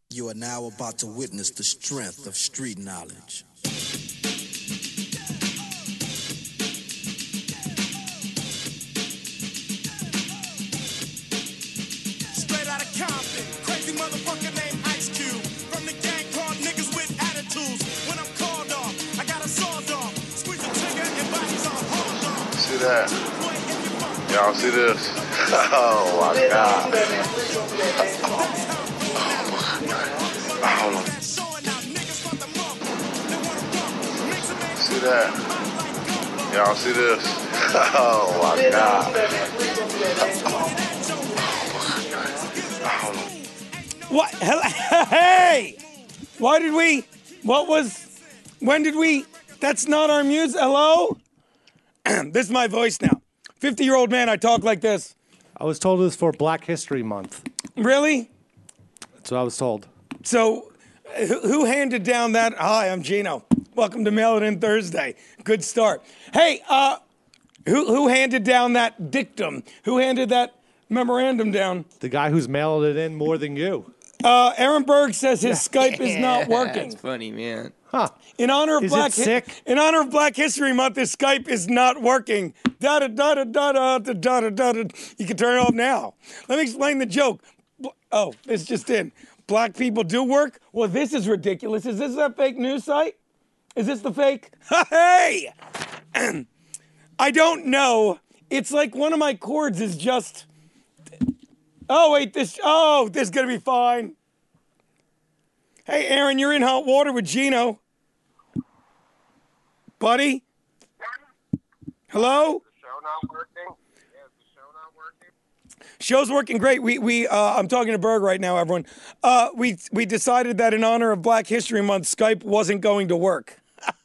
You are now about to witness the strength of street knowledge. Straight out of Compton, crazy motherfucker named Ice Cube. From the gang called niggas with attitudes. When I'm called off, I got a sawed off. Squeeze the trigger and bodies are hauled off. See that? Y'all see this? Oh my God. Hold on. See that? Y'all see this? Oh my God. Hold on. What? Hey! Why did we? What was? When did we? That's not our music. Hello? This is my voice now. 50-year-old man, I talk like this. I was told it was for Black History Month. Really? That's what I was told. So, who handed down that? Hi, I'm Gino. Welcome to Mail It In Thursday. Good start. Hey, who handed down that dictum? Who handed that memorandum down? The guy who's mailed it in more than you. Aaron Berg says his Skype is not working. That's funny, man. Huh. In honor of Is it sick? In honor of Black History Month, his Skype is not working. Da da da da da da da da da. You can turn it off now. Let me explain the joke. Oh, it's just in. Black people do work? Well, this is ridiculous. Is this a fake news site? Is this the fake? Hey! I don't know. It's like one of my chords is just. Oh, wait, this is going to be fine. Hey, Aaron, you're in hot water with Gino. Buddy? Hello? Show not working? Yeah, is the show not working? Show's working great. I'm talking to Berg right now, everyone. We decided that in honor of Black History Month, Skype wasn't going to work.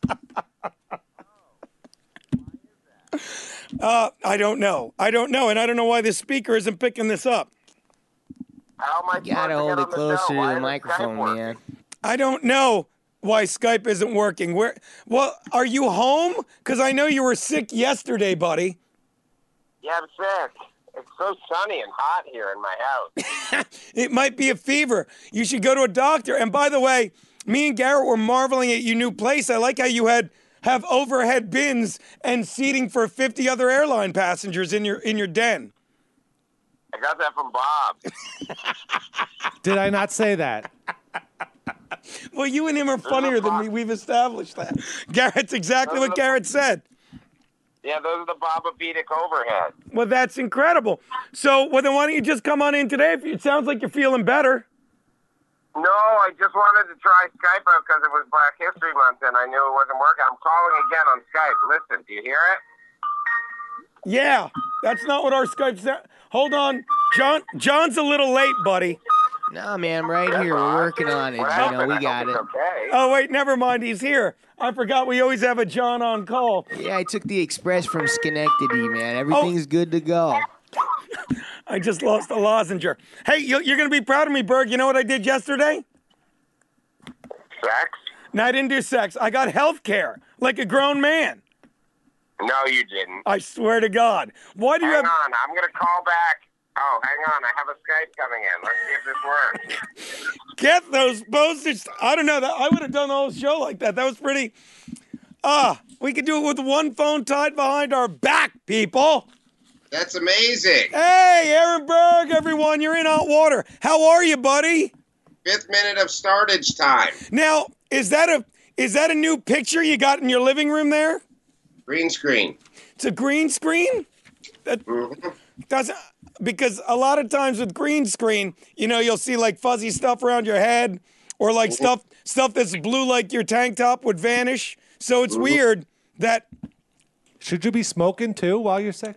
I don't know, and I don't know why this speaker isn't picking this up. How am I You gotta hold it closer to the microphone, man. I don't know why Skype isn't working. Well, are you home? Because I know you were sick yesterday, buddy. Yeah, I'm sick. It's so sunny and hot here in my house. It might be a fever. You should go to a doctor. And by the way, me and Garrett were marveling at your new place. I like how you have overhead bins and seating for 50 other airline passengers in your den. I got that from Bob. Did I not say that? Well, you and him are funnier than me. We've established that. Garrett's exactly what Garrett said. Yeah, those are the Bob-a-Pedic overhead. Well, that's incredible. So, well, then why don't you just come on in today? It sounds like you're feeling better. No, I just wanted to try Skype out because it was Black History Month and I knew it wasn't working. I'm calling again on Skype. Listen, do you hear it? Yeah, that's not what our Skype said. Hold on. John's a little late, buddy. No, man, I'm right here. We're working on it. What You happened? know, I we got hope it. it's okay. Oh, wait, never mind. He's here. I forgot we always have a John on call. Yeah, I took the express from Schenectady, man. Everything's good to go. I just lost a lozenger. Hey, you're going to be proud of me, Berg. You know what I did yesterday? Sex? No, I didn't do sex. I got health care like a grown man. No, you didn't. I swear to God. Why do you Hang have... on, I'm going to call back. Oh, hang on, I have a Skype coming in. Let's see if this works. Get those postage. I don't know. I would have done the whole show like that. That was pretty... we could do it with one phone tied behind our back, people. That's amazing. Hey, Aaron Berg, everyone. You're in hot water. How are you, buddy? 5th minute of startage time. Now, is that a new picture you got in your living room there? Green screen. It's a green screen? That doesn't... Because a lot of times with green screen, you know, you'll see like fuzzy stuff around your head or like stuff that's blue like your tank top would vanish. So it's weird that... Should you be smoking too while you're sick?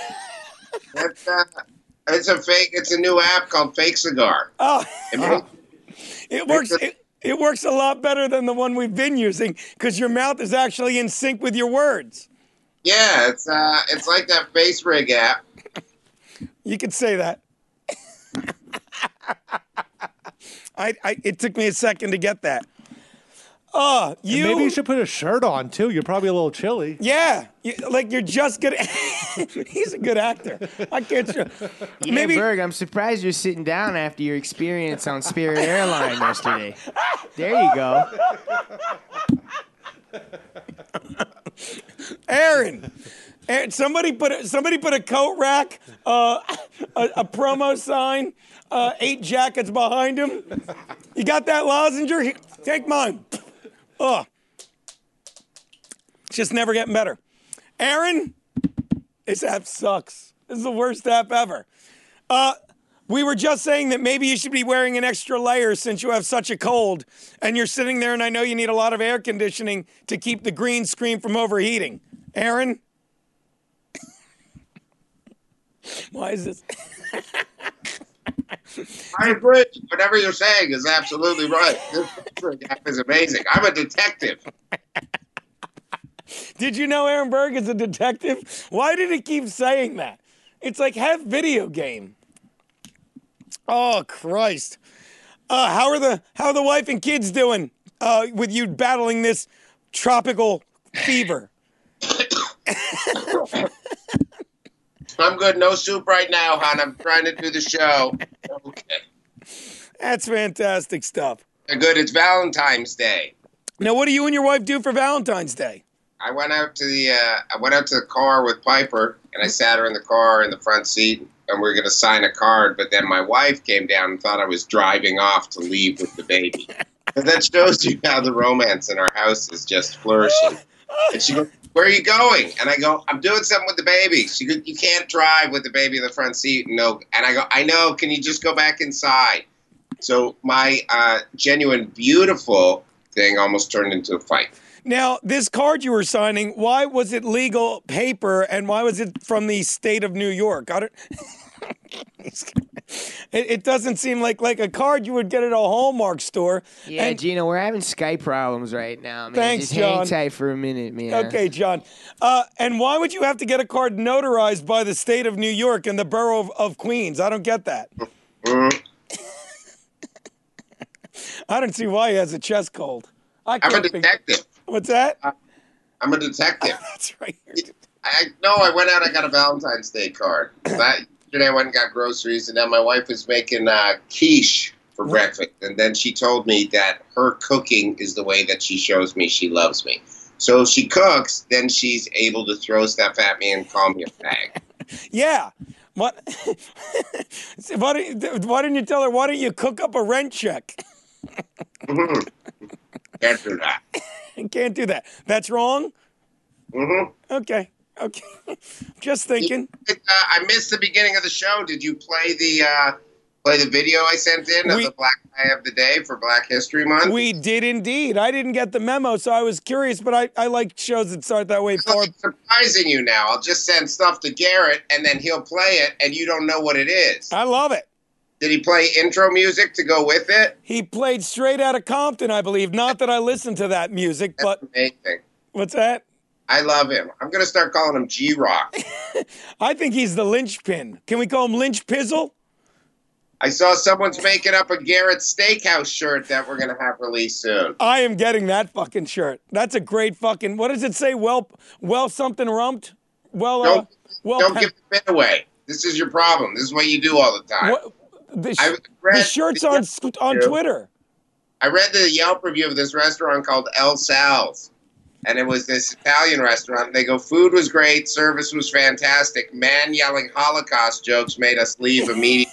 It's a new app called Fake Cigar. Oh, it works. It works a lot better than the one we've been using because your mouth is actually in sync with your words. Yeah, it's like that Face Rig app. You could say that. It took me a second to get that. Maybe you should put a shirt on too. You're probably a little chilly. Yeah, like you're just gonna. He's a good actor. I can't. Yeah, Maybe Berg, I'm surprised you're sitting down after your experience on Spirit Airline yesterday. There you go. Aaron, somebody put a coat rack, a promo sign, 8 jackets behind him. You got that lozenger? Here, take mine. It's just never getting better. Aaron, this app sucks. This is the worst app ever. We were just saying that maybe you should be wearing an extra layer since you have such a cold, and you're sitting there, and I know you need a lot of air conditioning to keep the green screen from overheating. Aaron? Why is this? I agree. Whatever you're saying is absolutely right. This picture app is amazing. I'm a detective. Did you know Aaron Berg is a detective? Why did he keep saying that? It's like half video game. Oh Christ! How are the wife and kids doing with you battling this tropical fever? I'm good. No soup right now, hon. I'm trying to do the show. Okay. That's fantastic stuff. Good. It's Valentine's Day. Now, what do you and your wife do for Valentine's Day? I went out to the car with Piper, and I sat her in the car in the front seat, and we were going to sign a card. But then my wife came down and thought I was driving off to leave with the baby. But that shows you how the romance in our house is just flourishing. And she goes, "Where are you going?" And I go, "I'm doing something with the baby." She goes, "You can't drive with the baby in the front seat." No. And I go, "I know. Can you just go back inside?" So my genuine, beautiful thing almost turned into a fight. Now, this card you were signing, why was it legal paper, and why was it from the state of New York? I don't. It doesn't seem like a card you would get at a Hallmark store. Yeah, And- Gino, we're having Skype problems right now, man. Thanks, Just John. hang tight for a minute, man. Okay, John. And why would you have to get a card notarized by the state of New York and the borough of Queens? I don't get that. I don't see why he has a chest cold. I'm a detective. What's that? I'm a detective. That's right. I went out. I got a Valentine's Day card. Yesterday I went and got groceries, and then my wife was making quiche for breakfast. And then she told me that her cooking is the way that she shows me she loves me. So if she cooks, then she's able to throw stuff at me and call me a fag. Yeah. What? Why didn't you tell her? Why don't you cook up a rent check? Can't do that. Can't do that. That's wrong. Mm-hmm. Okay. Just thinking. I missed the beginning of the show. Did you play the video I sent in of the Black Guy of the Day for Black History Month? We did indeed. I didn't get the memo, so I was curious, but I like shows that start that way. I'm surprising you now. I'll just send stuff to Garrett, and then he'll play it, and you don't know what it is. I love it. Did he play intro music to go with it? He played Straight Outta Compton, I believe. Not that I listen to that music, but amazing. What's that? I love him. I'm going to start calling him G-Rock. I think he's the linchpin. Can we call him Lynch Pizzle? I saw someone's making up a Garrett Steakhouse shirt that we're going to have released soon. I am getting that fucking shirt. That's a great fucking. What does it say? Well, something rumped. Well, don't give the bit away. This is your problem. This is what you do all the time. The shirt's on Twitter. I read the Yelp review of this restaurant called El Sal's. And it was this Italian restaurant. They go, food was great, service was fantastic. Man yelling Holocaust jokes made us leave immediately.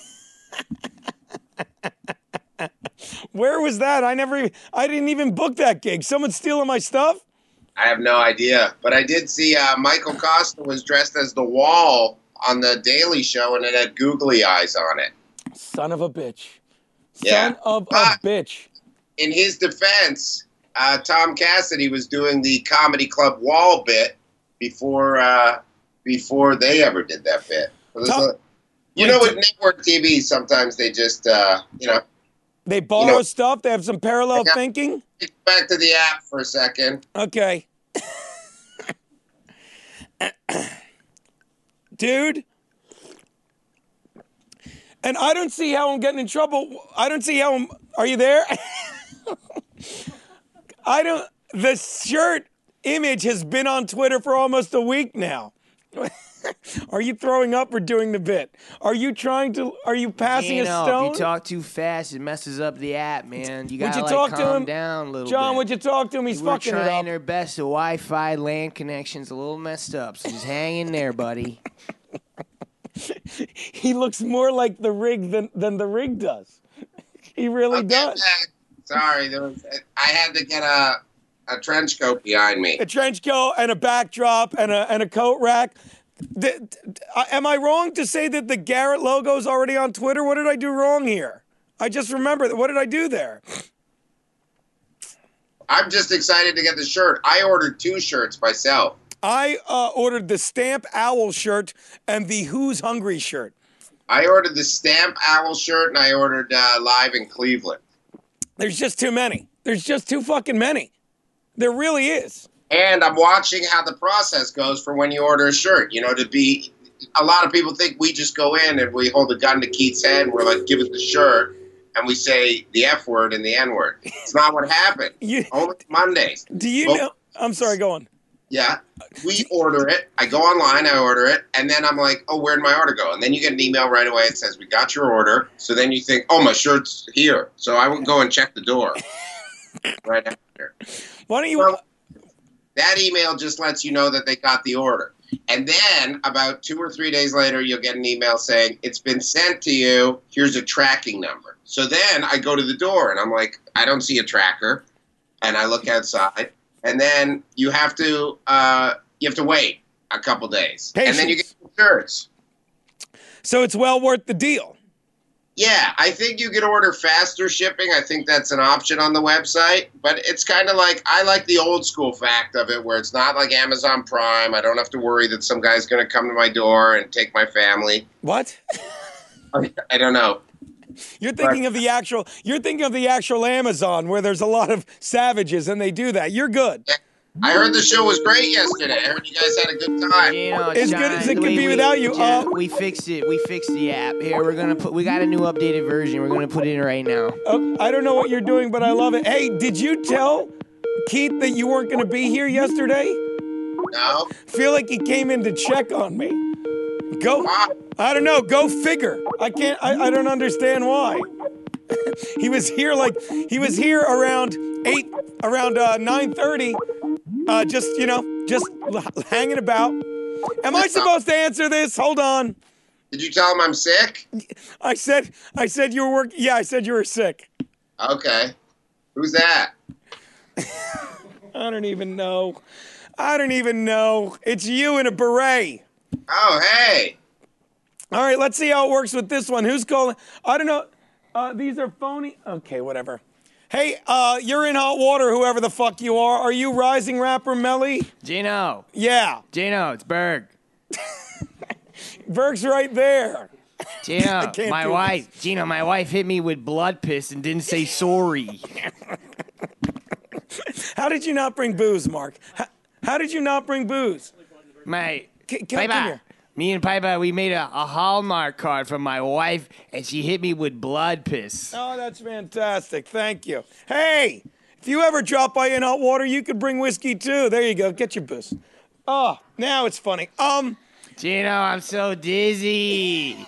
Where was that? I didn't even book that gig. Someone stealing my stuff? I have no idea. But I did see Michael Costa was dressed as the Wall on the Daily Show, and it had googly eyes on it. Son of a bitch. Yeah. Son of a bitch. In his defense, Tom Cassidy was doing the Comedy Club Wall bit before they ever did that bit. With network TV, sometimes they just, They borrow stuff? They have some parallel thinking? Back to the app for a second. Okay. Dude. And I don't see how I'm getting in trouble. I don't see how I'm... Are you there? I don't. The shirt image has been on Twitter for almost a week now. Are you throwing up or doing the bit? Are you passing a stone? If you talk too fast, it messes up the app, man. You gotta talk to calm him? down a little John, bit. would you talk to him? He's We're fucking it trying up. their best. The Wi-Fi LAN connection's a little messed up, so just hang in there, buddy. He looks more like the rig than the rig does. He really does. Sorry, I had to get a trench coat behind me. A trench coat and a backdrop and a coat rack. Am I wrong to say that the Garrett logo is already on Twitter? What did I do wrong here? I just remembered. What did I do there? I'm just excited to get the shirt. I ordered 2 shirts myself. I ordered the Stamp Owl shirt and the Who's Hungry shirt. I ordered the Stamp Owl shirt and I ordered Live in Cleveland. There's just too many. There's just too fucking many. There really is. And I'm watching how the process goes for when you order a shirt. You know, a lot of people think we just go in and we hold a gun to Keith's head and we're like, give us the shirt, and we say the F word and the N word. It's not what happened. Only Mondays. Do you know? I'm sorry, go on. Yeah. We order it. I go online, I order it, and then I'm like, oh, where'd my order go? And then you get an email right away. It says, we got your order. So then you think, oh, my shirt's here. So I would go and check the door right after. Why don't you... Well, that email just lets you know that they got the order. And then about 2 or 3 days later, you'll get an email saying, it's been sent to you. Here's a tracking number. So then I go to the door and I'm like, I don't see a tracker. And I look outside. And then you have to wait a couple days. Patience. And then you get the shirts. So it's well worth the deal. Yeah, I think you could order faster shipping. I think that's an option on the website. But it's kind of like, I like the old school fact of it where it's not like Amazon Prime. I don't have to worry that some guy's going to come to my door and take my family. What? I don't know. You're thinking of the actual Amazon where there's a lot of savages and they do that. You're good. I heard the show was great yesterday. I heard you guys had a good time. As good as it can be without you. We fixed it. We fixed the app. Here, we got a new updated version. We're gonna put it in right now. I don't know what you're doing, but I love it. Hey, did you tell Keith that you weren't going to be here yesterday? No. Feel like he came in to check on me. I don't know. Go figure. I don't understand why. He was here around 9:30. Just hanging about. Am I supposed to answer this? Hold on. Did you tell him I'm sick? I said you were working. Yeah, I said you were sick. Okay. Who's that? I don't even know. It's you in a beret. Oh, hey. All right, let's see how it works with this one. Who's calling? I don't know. These are phony. Okay, whatever. Hey, you're in hot water, whoever the fuck you are. Are you rising rapper Melly? Gino. Yeah. Gino, it's Berg. Berg's right there. Gino, my wife hit me with blood piss and didn't say sorry. How did you not bring booze, Mark? How did you not bring booze? Come Come here. Me and Piper, we made a Hallmark card for my wife, and she hit me with blood piss. Oh, that's fantastic. Thank you. Hey, if you ever drop by in hot water, you could bring whiskey too. There you go. Get your booze. Oh, now it's funny. Gino, I'm so dizzy.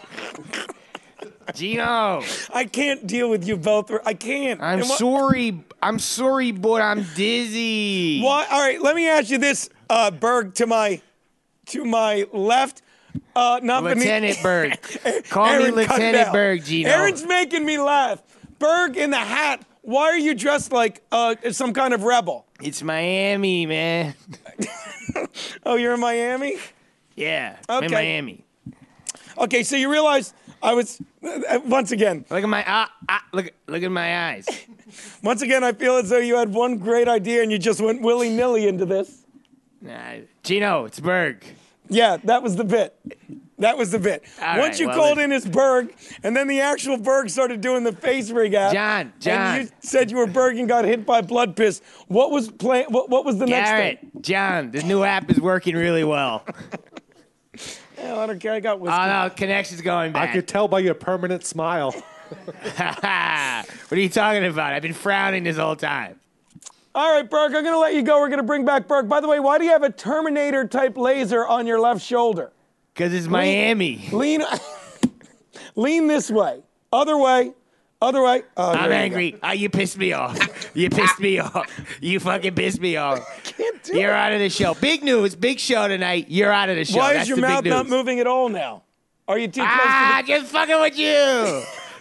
Gino. I can't deal with you both. I can't. I'm sorry, but I'm dizzy. Why? All right, let me ask you this, Berg, to my left. Not Lieutenant Berg. Call Aaron, me Lieutenant Berg, Gino. Aaron's making me laugh. Berg in the hat. Why are you dressed like some kind of rebel? It's Miami, man. Oh, you're in Miami? Yeah, Okay. I'm in Miami. Okay, so you realize I was once again. Look at my look at my eyes. Once again, I feel as though you had one great idea and you just went willy-nilly into this. Nah, Gino, it's Berg. Yeah, that was the bit. All Once right, you called in as Berg, and then the actual Berg started doing the face rig app. John. And you said you were Berg and got hit by blood piss. What was the next thing? John, the new app is working really well. Yeah, I don't care. I got whiskey. Oh no, connection's going I back. could tell by your permanent smile. What are you talking about? I've been frowning this whole time. All right, Berg, I'm going to let you go. We're going to bring back Berg. By the way, why do you have a Terminator-type laser on your left shoulder? Because it's Miami. Lean this way. Other way. Other way. Oh, I'm angry. You pissed me off. You pissed me off. You fucking pissed me off. Can't do You're it. out of the show. Big news. Big show tonight. You're out of the show. Why That's is your the big mouth not news. moving at all now? Are you too close to the... Just fucking with you.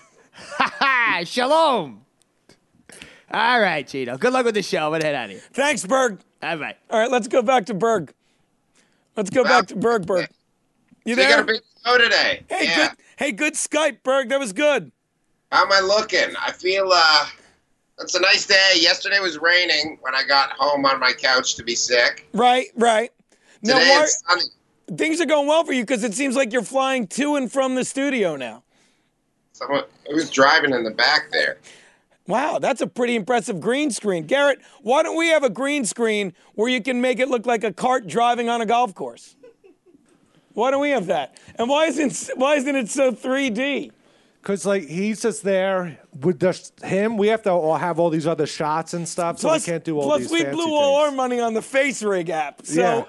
Shalom. All right, Cheeto. Good luck with the show. I'm going to head out of here. Thanks, Berg. All right. All right, let's go back to Berg. Let's go back to Berg. You You there? got a big show today. Hey, Yeah. good Skype, Berg. That was good. How am I looking? I feel it's a nice day. Yesterday was raining when I got home on my couch to be sick. Right. Now, Today why, it's sunny. things are going well for you because it seems like you're flying to and from the studio now. It was driving in the back there. Wow, that's a pretty impressive green screen. Garrett, why don't we have a green screen where you can make it look like a cart driving on a golf course? Why don't we have that? And why isn't it so 3D? Because like he's just there with just him. We have to all have all these other shots and stuff, so we can't do all these we fancy blew all our things. money on the Face Rig app. So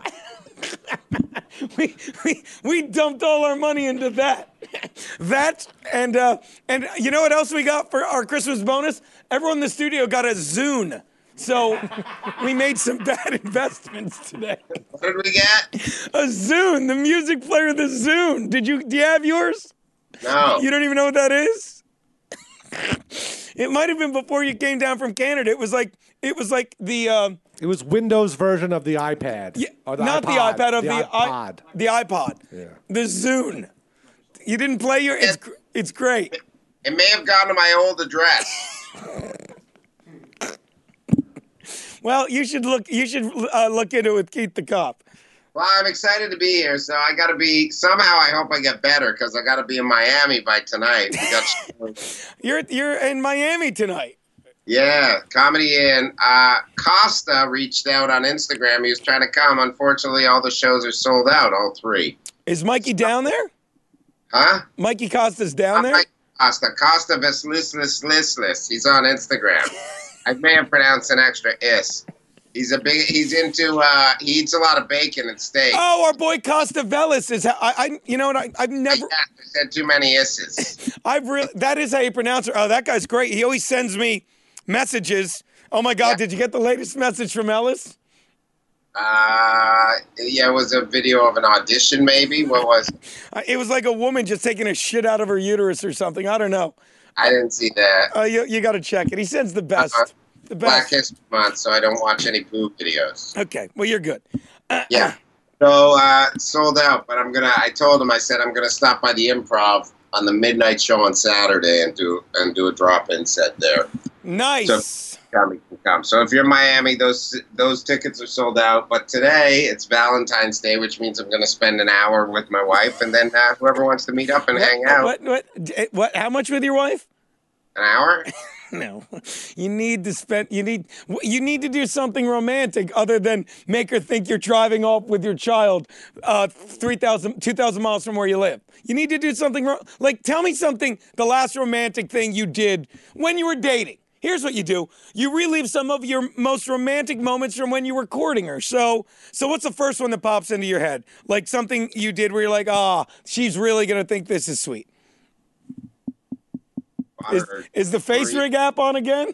we dumped all our money into that. That and you know what else we got for our Christmas bonus? Everyone in the studio got a Zune. So we made some bad investments today. What did we get? A Zune, the music player, the Zune. Do you have yours? No. You don't even know what that is? It might have been before you came down from Canada. It was like the It was Windows version of the iPad. yeah, Or the not iPod. the iPad of the iPod. the iPod. Yeah. The Zune. You didn't play your it's great. It may have gone to my old address. Well, you should look into it with Keith the Cop. Well, I'm excited to be here, so I got to be somehow. I hope I get better because I got to be in Miami by tonight. We got You're in Miami tonight. yeah, Comedy Inn. Costa reached out on Instagram. He was trying to come. Unfortunately, all the shows are sold out. All three. Is Mikey down there? Huh? Mikey Costa's down there? Mike Costa Veslislis. He's on Instagram. I may have pronounced an extra is. He eats a lot of bacon and steak. Oh, our boy Costa Velis is. You know what? I've never. I said too many isses. That is how you pronounce it. Oh, that guy's great. He always sends me messages. Oh my God! Yeah. Did you get the latest message from Ellis? Yeah, it was a video of an audition, maybe. What was it? It was like a woman just taking a shit out of her uterus or something. I don't know. I didn't see that. You got to check it. He sends the best. The Black best. History Month, so I don't watch any poop videos. Okay. Well, you're good. Yeah. So, sold out, but I told him, I said, I'm going to stop by the Improv on the midnight show on Saturday and do a drop-in set there. Nice. Come. So if you're in Miami, those tickets are sold out. But today it's Valentine's Day, which means I'm going to spend an hour with my wife, and then whoever wants to meet up and hang out. What? How much with your wife? An hour? No, you need to do something romantic other than make her think you're driving off with your child 2,000 miles from where you live. You need to do something like tell me something, the last romantic thing you did when you were dating. Here's what you do. You relive some of your most romantic moments from when you were courting her. So what's the first one that pops into your head? Like something you did where you're like, she's really going to think this is sweet. Is the Face Rig app on again?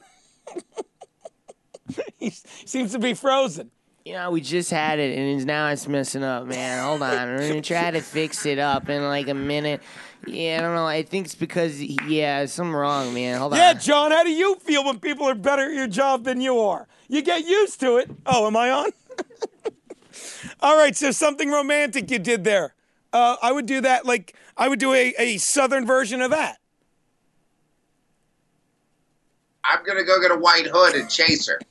He seems to be frozen. You know, we just had it, and now it's messing up, man. Hold on. We're going to try to fix it up in like a minute. Yeah, I don't know. I think it's because, something wrong, man. Hold on. Yeah, John, how do you feel when people are better at your job than you are? You get used to it. Oh, am I on? All right, so something romantic you did there. I would do that, like, I would do a southern version of that. I'm going to go get a white hood and chase her.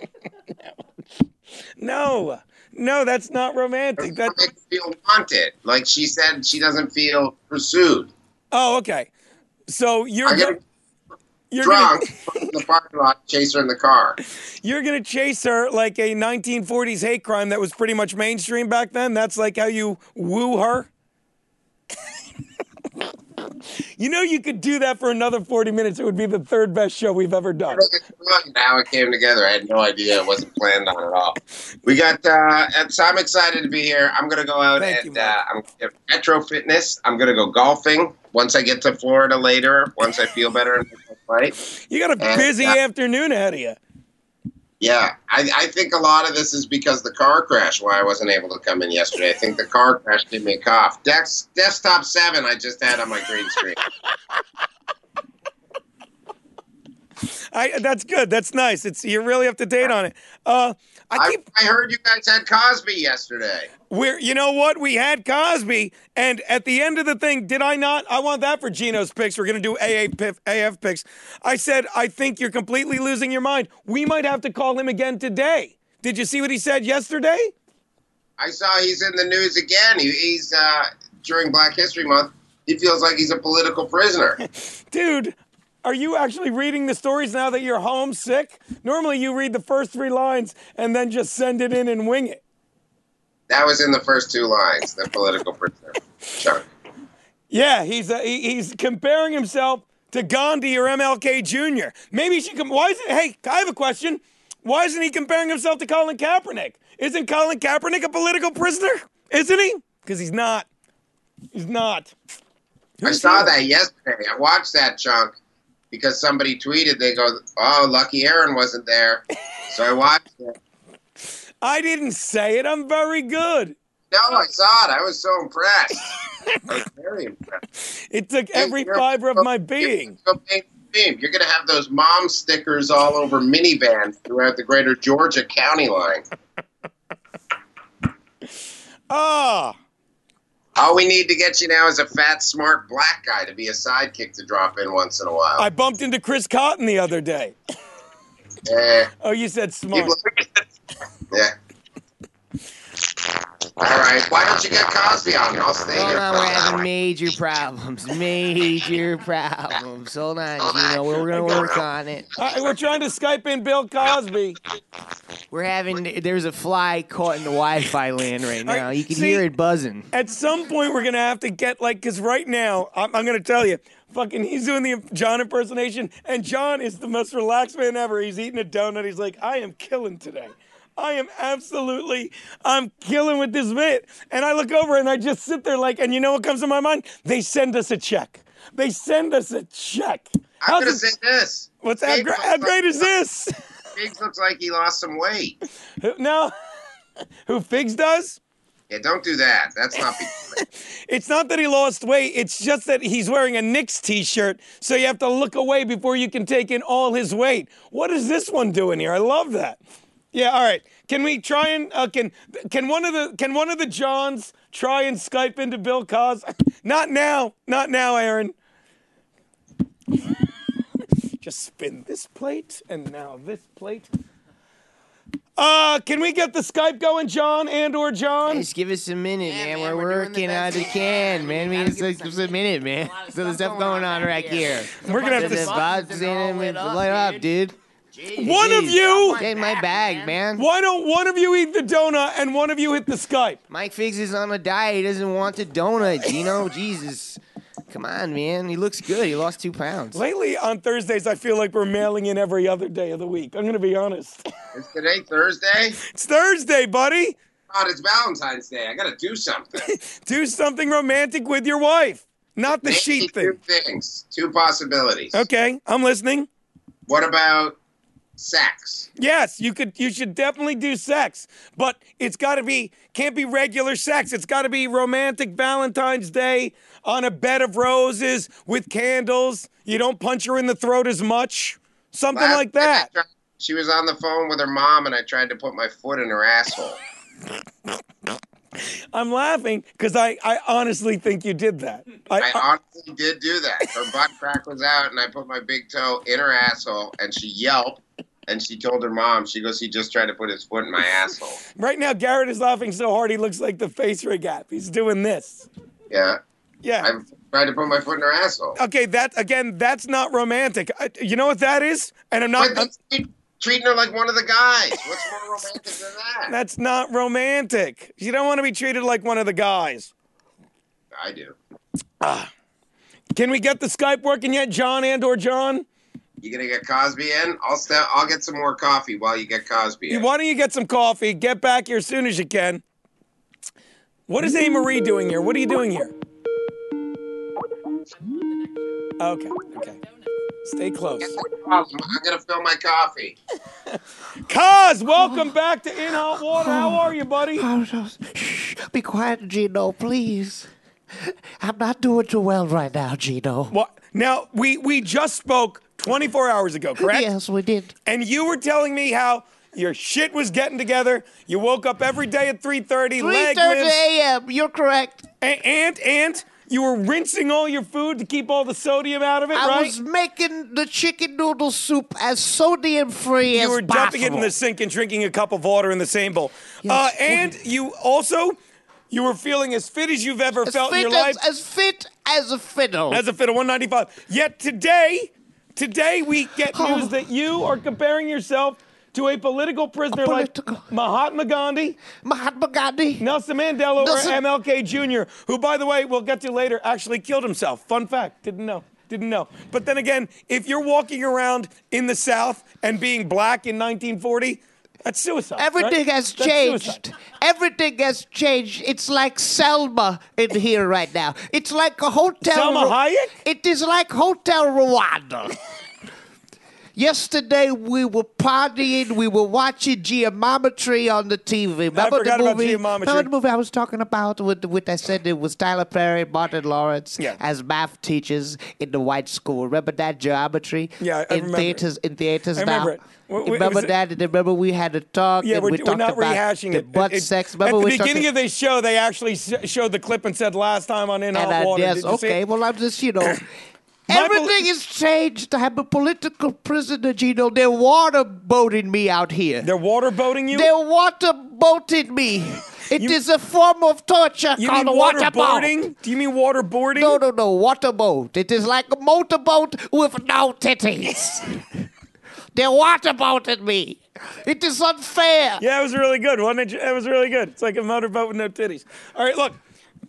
No, that's not romantic. That makes her feel wanted. Like she said, she doesn't feel pursued. Oh, okay. So you're drunk in the parking lot, chase her in the car. You're going to chase her like a 1940s hate crime that was pretty much mainstream back then? That's like how you woo her? You know, you could do that for another 40 minutes. It would be the third best show we've ever done. Now it came together. I had no idea. It wasn't planned on at all. We got, so I'm excited to be here. I'm going to go out Thank you, and Mike. I'm gonna get Metro Fitness. I'm going to go golfing once I get to Florida later, once I feel better and right. You got a busy afternoon ahead of you. Yeah, I think a lot of this is because the car crash, why I wasn't able to come in yesterday. I think the car crash gave me a cough. Desktop 7 I just had on my green screen. That's good. That's nice. You're really up to date on it. I heard you guys had Cosby yesterday. You know what? We had Cosby, and at the end of the thing, did I not? I want that for Gino's picks. We're going to do AF picks. I said, I think you're completely losing your mind. We might have to call him again today. Did you see what he said yesterday? I saw he's in the news again. He's during Black History Month. He feels like he's a political prisoner. Dude, are you actually reading the stories now that you're homesick? Normally you read the first 3 lines and then just send it in and wing it. That was in the first 2 lines, the political prisoner. Chunk. Yeah, he's comparing himself to Gandhi or MLK Jr. Maybe he should hey, I have a question. Why isn't he comparing himself to Colin Kaepernick? Isn't Colin Kaepernick a political prisoner? Isn't he? Because he's not. He's not. I saw that yesterday. I watched that, Chunk, because somebody tweeted, they go, oh, lucky Aaron wasn't there. So I watched it. I didn't say it. I'm very good. No, I saw it. I was so impressed. I was very impressed. It took every fiber of my being. You're going to have those mom stickers all over minivans throughout the greater Georgia county line. Ah. All we need to get you now is a fat, smart black guy to be a sidekick to drop in once in a while. I bumped into Chris Cotton the other day. Oh, you said smart. Yeah. All right. Why don't you get Cosby on? I'll stay Hold here. on, we're having major problems. Major problems. Hold on, Gino. We're going to work on it. We're trying to Skype in Bill Cosby. There's a fly caught in the Wi-Fi land right now. You can hear it buzzing. At some point, we're going to have to get, because right now, I'm going to tell you, he's doing the John impersonation, and John is the most relaxed man ever. He's eating a donut. He's like, I am killing today. I'm killing with this bit. And I look over and I just sit there and you know what comes to my mind? They send us a check. I'm going to say this. What's that? How great is this? Figs looks like he lost some weight. No. Who, Figs does? Yeah, don't do that. That's not big. It's not that he lost weight. It's just that he's wearing a Knicks t-shirt, so you have to look away before you can take in all his weight. What is this one doing here? I love that. Yeah, all right. Can we try and can one of the Johns try and Skype into Bill Cosby? Not now, Aaron. Just spin this plate and now this plate. Can we get the Skype going, John or John? Just give us a minute, man. We're working on the can, man. It's a minute, man. So there's stuff going on right here. We're gonna have to light up, dude. One of you get in my bag, man. Why don't one of you eat the donut and one of you hit the Skype? Mike Figs is on a diet. He doesn't want the donut, Gino. Jesus. Come on, man. He looks good. He lost 2 pounds. Lately, on Thursdays, I feel like we're mailing in every other day of the week. I'm going to be honest. Is today Thursday? It's Thursday, buddy. God, it's Valentine's Day. I got to do something. Do something romantic with your wife. Not the sheep thing. 2 things. 2 possibilities. Okay, I'm listening. What about sex? Yes, you should definitely do sex, but can't be regular sex. It's got to be romantic Valentine's Day on a bed of roses with candles. You don't punch her in the throat as much. Something like that. She was on the phone with her mom and I tried to put my foot in her asshole. I'm laughing because I honestly think you did that. I honestly did do that. Her butt crack was out and I put my big toe in her asshole and she yelped. And she told her mom, she goes, he just tried to put his foot in my asshole. Right now, Garrett is laughing so hard he looks like the face rig app. He's doing this. Yeah. Yeah. I tried to put my foot in her asshole. Okay, that's not romantic. You know what that is? And I'm not... treating her like one of the guys. What's more romantic than that? That's not romantic. You don't want to be treated like one of the guys. I do. Can we get the Skype working yet, John and/or John? You gonna get Cosby in? I'll get some more coffee while you get Cosby in. Why don't you get some coffee? Get back here as soon as you can. What is A. Marie doing here? What are you doing here? Okay. Stay close. I'm gonna fill my coffee. Kaz, welcome back to In Hot Water. How are you, buddy? Shh, be quiet, Gino, please. I'm not doing too well right now, Gino. What? Now, we just spoke 24 hours ago, correct? Yes, we did. And you were telling me how your shit was getting together. You woke up every day at 3:30. 3:30 a.m., you're correct. And you were rinsing all your food to keep all the sodium out of it, right? I was making the chicken noodle soup as sodium-free as You were possible. dumping it in the sink and drinking a cup of water in the same bowl. Yes. And you were feeling as fit as you've ever felt in your life. As fit as a fiddle. As a fiddle, 195. Yet today we get news that you are comparing yourself to a political prisoner like Mahatma Gandhi, Nelson Mandela, or MLK Jr., who, by the way, we'll get to later, actually killed himself. Fun fact. Didn't know. But then again, if you're walking around in the South and being black in 1940, that's suicide. Everything right? has That's changed. suicide. Everything has changed. It's like Selma in here right now. It's like a hotel. Selma Hayek? It is like Hotel Rwanda. Yesterday we were partying. We were watching Geometry on the TV. Remember forgot the about movie? Geometry. Remember the movie I was talking about? With I said it was Tyler Perry, Martin Lawrence as math teachers in the white school. Remember that Geometry? Yeah, I remember. In theaters I now. remember it. Remember that? And remember we had a talk. Yeah, and we're we talked not about rehashing the it. butt sex. Remember At the we beginning talked of this show, they actually showed the clip and said last time on In Hot and Water. yes, Did you see okay. it? Well, I'm just, everything has changed. I'm a political prisoner, Gino. They're waterboating me out here. They're waterboating you? They're waterboating me. It is a form of torture You called mean waterboat. waterboarding? Do you mean waterboarding? No, waterboat. It is like a motorboat with no titties. They're waterboating me. It is unfair. Yeah, it was really good, wasn't it? It was really good. It's like a motorboat with no titties. All right, look.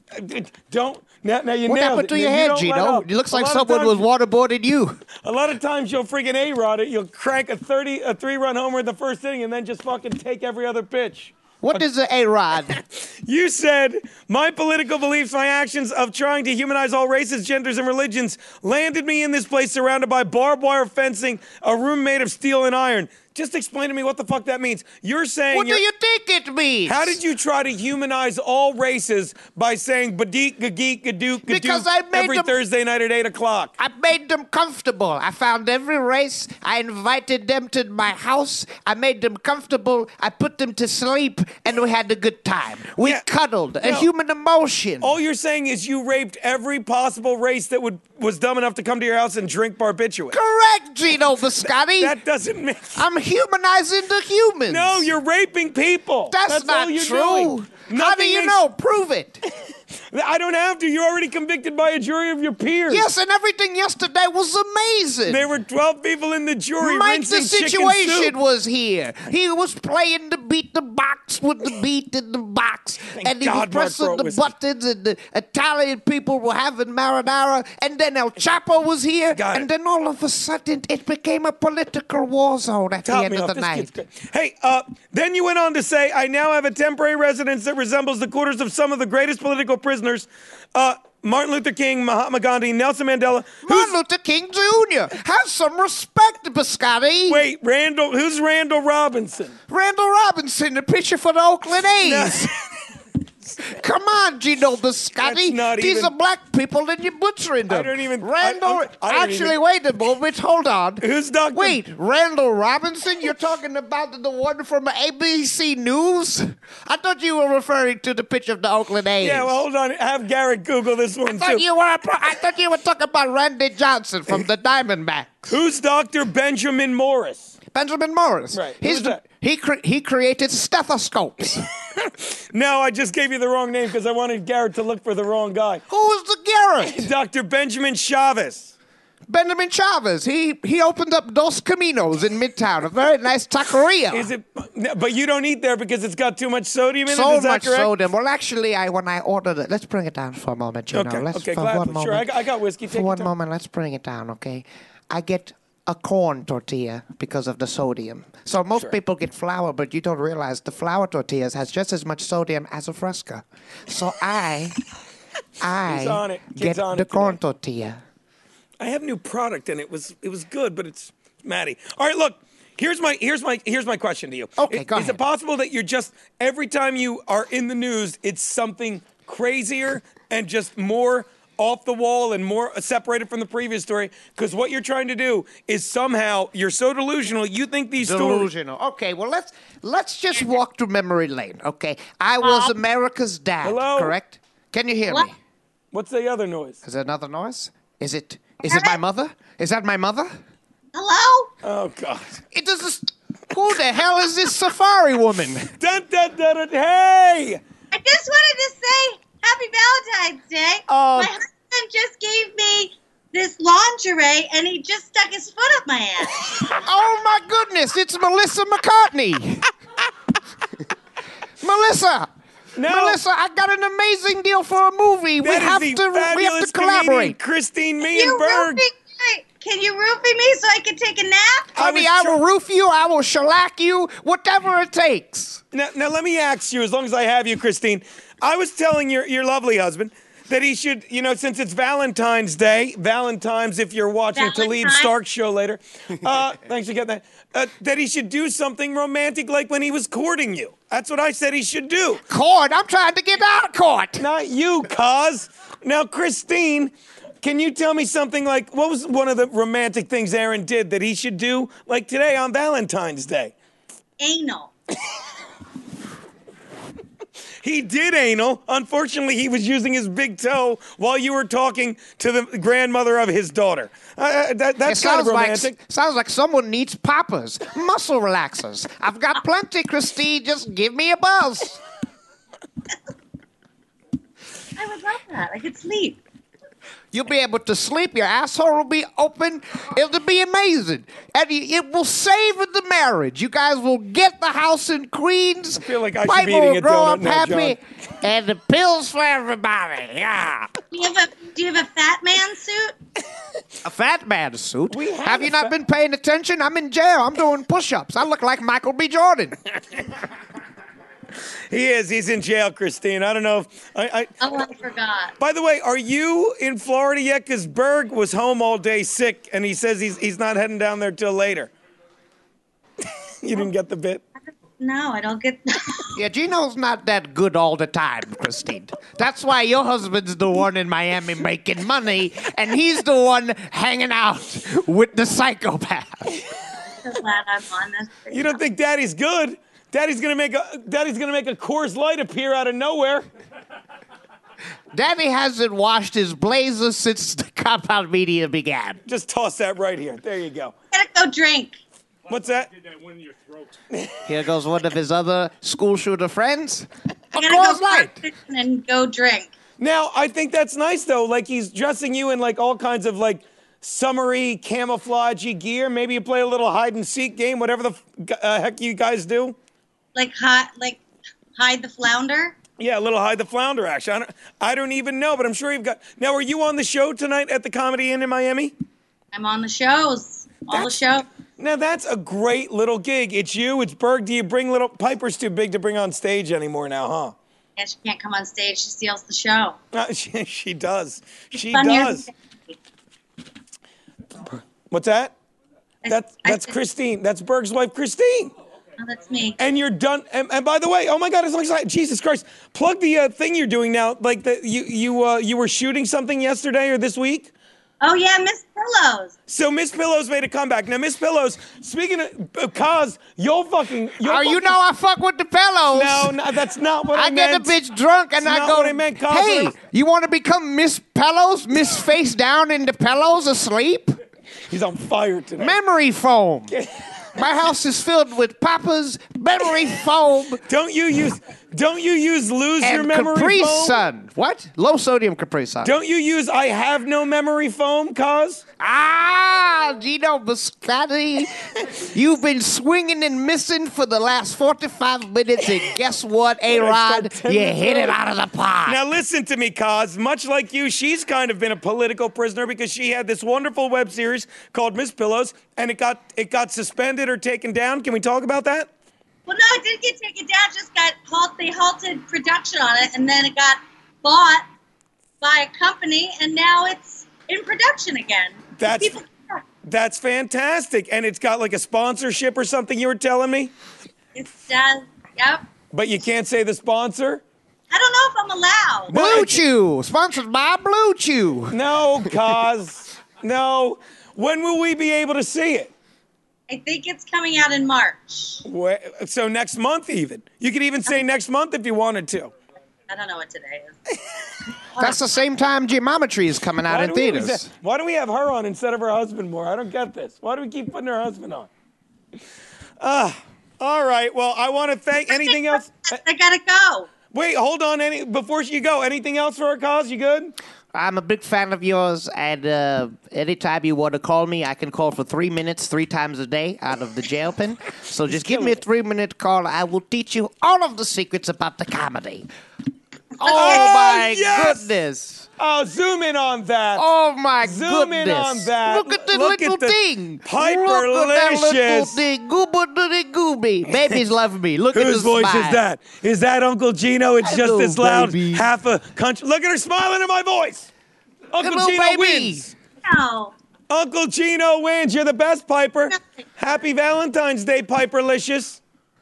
Don't. Now you What nailed happened it. to your You head, don't let Gino? up. It looks A like lot of someone was times- waterboarding you. A lot of times you'll freaking A-Rod it. You'll crank a 3-run homer in the first inning and then just fucking take every other pitch. What is an A-Rod? You said, my political beliefs, my actions of trying to humanize all races, genders, and religions landed me in this place surrounded by barbed wire fencing, a room made of steel and iron. Just explain to me what the fuck that means. You're saying... What do you think it means? How did you try to humanize all races by saying badeek, gageek, gadook, Because gadook I made every them- Thursday night at 8 o'clock? I made them comfortable. I found every race. I invited them to my house. I made them comfortable. I put them to sleep, and we had a good time. We cuddled. A human emotion. All you're saying is you raped every possible race that was dumb enough to come to your house and drink barbiturate. Correct, Gino Biscotti. That doesn't make... I'm humanizing the humans. No, you're raping people. That's not all you're true. doing. How do Nothing you makes- know? Prove it. I don't have to. You're already convicted by a jury of your peers. Yes, and everything yesterday was amazing. There were 12 people in the jury Mike, the rinsing chicken situation soup. was here. He was playing the beat the box with the beat in the box. And he was God Mark pressing brought the whiskey. buttons, and the Italian people were having marinara. And then El Chapo was here. Got and it. then all of a sudden, it became a political war zone at the Top end me of off. the This night. kid's great. Hey, then you went on to say, I now have a temporary residence that resembles the quarters of some of the greatest political prisoners, Martin Luther King, Mahatma Gandhi, Nelson Mandela. Martin Luther King Jr. Have some respect, Biscotti. Wait, who's Randall Robinson? Randall Robinson, the pitcher for the Oakland A's. Come on, Gino That's Biscotti. not These even- are black people and you're butchering them. I don't even- Randall, I don't actually, even- wait a moment. Hold on. Who's Dr. Wait, Randall Robinson? You're talking about the one from ABC News? I thought you were referring to the pitch of the Oakland A's. Yeah, well, hold on. Have Garrett Google this one, I too. thought you were talking about Randy Johnson from the Diamondbacks. Who's Dr. Benjamin Morris? Benjamin Morris. Right. He's Who's that? He created stethoscopes. No, I just gave you the wrong name because I wanted Garrett to look for the wrong guy. Who was the Garrett? Dr. Benjamin Chavez. Benjamin Chavez. He opened up Dos Caminos in Midtown, a very nice taqueria. Is it? But you don't eat there because it's got too much sodium in it. So Is that much correct? sodium. Well, actually, when I ordered it, let's bring it down for a moment, Gino. Okay, Let's, okay, for glad. one Sure, moment. I got whiskey. For Take your one time. moment, let's bring it down, okay? I get a corn tortilla because of the sodium. So most people get flour, but you don't realize the flour tortillas has just as much sodium as a Fresca. So I on it. Kid's get on the it corn today. tortilla. I have new product and it was good, but it's Maddie. All right, look. Here's my question to you. Okay, go Is ahead. it possible that you're just every time you are in the news, it's something crazier and just more off the wall and more separated from the previous story? Because what you're trying to do is somehow you're so delusional. You think these stories. Delusional. Okay, well let's just walk through memory lane. Okay, I was America's dad. Hello? Correct? Can you hear me? What's the other noise? Is there another noise? Is it my mother? Is that my mother? Hello? Oh God. It doesn't. Who the hell is this safari woman? Dun, dun, dun, dun, hey! I just wanted to say Happy Valentine's Day. My husband just gave me this lingerie, and he just stuck his foot up my ass. Oh my goodness! It's Melissa McCartney. Melissa. No. Melissa, I got an amazing deal for a movie. We That have is the to fabulous collaborate. comedian Christine Meehenberg. Can you roofie me so I can take a nap? Honey, I will roof you. I will shellac you. Whatever it takes. Now, let me ask you, as long as I have you, Christine, I was telling your lovely husband that he should, since it's Valentine's Day, Valentine's if you're watching Talib Valentine's? Stark's show later, thanks for getting that, that he should do something romantic like when he was courting you. That's what I said he should do. Court? I'm trying to get out of court. Not you, cuz. Now, Christine, can you tell me something like, what was one of the romantic things Aaron did that he should do, like today on Valentine's Day? Anal. He did anal. Unfortunately, he was using his big toe while you were talking to the grandmother of his daughter. That's kind of romantic. Sounds like someone needs poppers, muscle relaxers. I've got plenty, Christine. Just give me a buzz. I would love that. I could sleep. You'll be able to sleep. Your asshole will be open. It'll be amazing. And it will save the marriage. You guys will get the house in Queens. I feel like I should Piper be eating will a grow donut up now, happy. John. And the pills for everybody. Yeah. Do you have a fat man suit? A fat man suit? have Have a you not fat- been paying attention? I'm in jail. I'm doing push-ups. I look like Michael B. Jordan. He is. He's in jail, Christine. I don't know if Oh, I forgot. By the way, are you in Florida yet? Because Berg was home all day sick, and he says he's not heading down there till later. You didn't get the bit? No, I don't get. Yeah, Gino's not that good all the time, Christine. That's why your husband's the one in Miami making money, and he's the one hanging out with the psychopath. So glad I'm on this. You don't think Daddy's good? Daddy's gonna make a Coors Light appear out of nowhere. Daddy hasn't washed his blazer since the compound media began. Just toss that right here. There you go. Gotta go drink. What's that? Here goes one of his other school shooter friends. I A gotta Coors go Light. and go drink. Now, I think that's nice, though. Like, he's dressing you in, like, all kinds of, like, summery, camouflagey gear. Maybe you play a little hide-and-seek game, whatever the heck you guys do. Like hide the flounder. Yeah, a little hide the flounder action. I don't even know, but I'm sure you've got... Now, are you on the show tonight at the Comedy Inn in Miami? I'm on the shows. All the shows. Now, that's a great little gig. It's you, it's Berg. Do you bring little... Piper's too big to bring on stage anymore now, huh? Yeah, she can't come on stage. She steals the show. She does. She Funnier does. than- What's that? I That's said- Christine. That's Berg's wife, Christine. Oh, that's me. And you're done. And by the way, oh my God, it's like Jesus Christ! Plug the thing you're doing now. Like you were shooting something yesterday or this week. Oh yeah, Miss Pillows. So Miss Pillows made a comeback. Now Miss Pillows, speaking of cause, I fuck with the pillows. No, that's not what I I meant. get the bitch drunk and That's I not go, what I meant, cause hey, it- you want to become Miss Pillows? Miss Face Down in the pillows asleep? He's on fire today. Memory foam. My house is filled with poppers, memory foam. Don't you use Don't you use lose your And memory Capri foam? Sun. What? Low sodium Capri Sun. Don't you use I have no memory foam, cause? Gino Biscotti, you've been swinging and missing for the last 45 minutes, and guess what, A-Rod? You hit it out of the park. Now listen to me, cause much like you, she's kind of been a political prisoner because she had this wonderful web series called Miss Pillows, and it got suspended or taken down. Can we talk about that? Well, no, it didn't get taken down. Just they halted production on it, and then it got bought by a company, and now it's in production again. That's fantastic, and it's got like a sponsorship or something. You were telling me. It does. Yep. But you can't say the sponsor. I don't know if I'm allowed. Blue Chew, sponsored by Blue Chew. No, cause no. When will we be able to see it? I think it's coming out in March. So next month, even. You could even say next month if you wanted to. I don't know what today is. That's the same time Geometry is coming out in theaters. Why do we have her on instead of her husband more? I don't get this. Why do we keep putting her husband on? All right. Well, I want to thank. Anything else? I gotta go. Wait, hold on. Before you go, anything else for our cause? You good? I'm a big fan of yours, and anytime you want to call me, I can call for 3 minutes, 3 times a day out of the jail pen. So just give me a 3-minute call. I will teach you all of the secrets about the comedy. Oh, my goodness. Oh, zoom in on that. Oh, my zoom goodness. in on that. Look at the little thing. Piper-licious. Look at that little thing. Gooba-dooby-gooby. Babies love me. Look at the Whose voice smile. is that? Is that Uncle Gino? It's just Hello, as loud. baby. Half a country. Look at her smiling at my voice. Uncle Hello, Gino baby. wins. No. Uncle Gino wins. You're the best, Piper. Happy Valentine's Day, Piperlicious.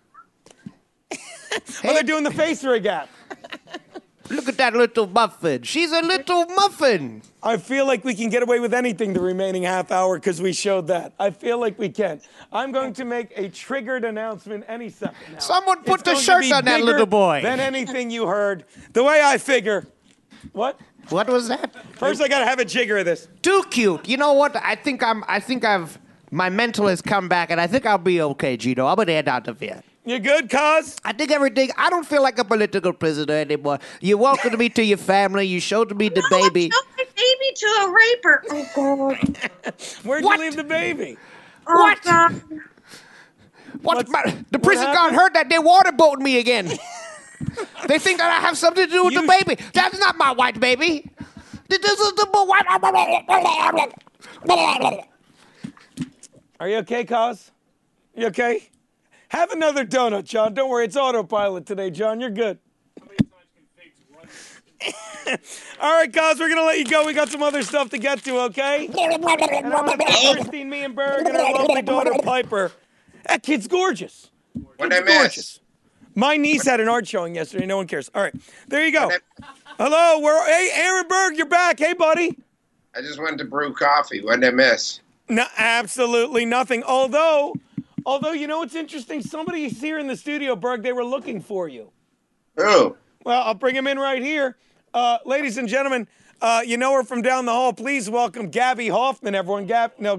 Oh, they're doing the face rig app. Look at that little muffin. She's a little muffin. I feel like we can get away with anything the remaining half hour because we showed that. I feel like we can. I'm going to make a triggered announcement any second now. Someone put It's the going to shirt be on that bigger little boy. than anything you heard. The way I figure. What? What was that? First, I got to have a jigger of this. Too cute. You know what? I think my mental has come back, and I think I'll be okay, Gino. I'm gonna head out of here. You good, cuz? I think I don't feel like a political prisoner anymore. You welcomed me to your family. You showed me the baby. I showed my baby to a raper. Oh, God. Where'd What? you leave the baby? What? God. The prison guard heard that they waterboated me again. They think that I have something to do with the baby. That's not my white baby. This is the white. Are you okay, cuz? You okay? Have another donut, John. Don't worry, it's autopilot today, John. You're good. All right, cuz, we're going to let you go. We got some other stuff to get to, okay? And I want to thank Christine Meehenberg and her lovely daughter, Piper. That kid's gorgeous. What I Kid's miss? gorgeous. My niece had an art showing yesterday. No one cares. All right, there you go. Hello, hey, Aaron Berg, you're back. Hey, buddy. I just went to brew coffee. What did I miss? No, absolutely nothing. Although, you know what's interesting? Somebody's here in the studio, Berg. They were looking for you. Who? Well, I'll bring him in right here. Ladies and gentlemen, you know her from down the hall. Please welcome Gabby Hoffman, everyone. Gabby, no,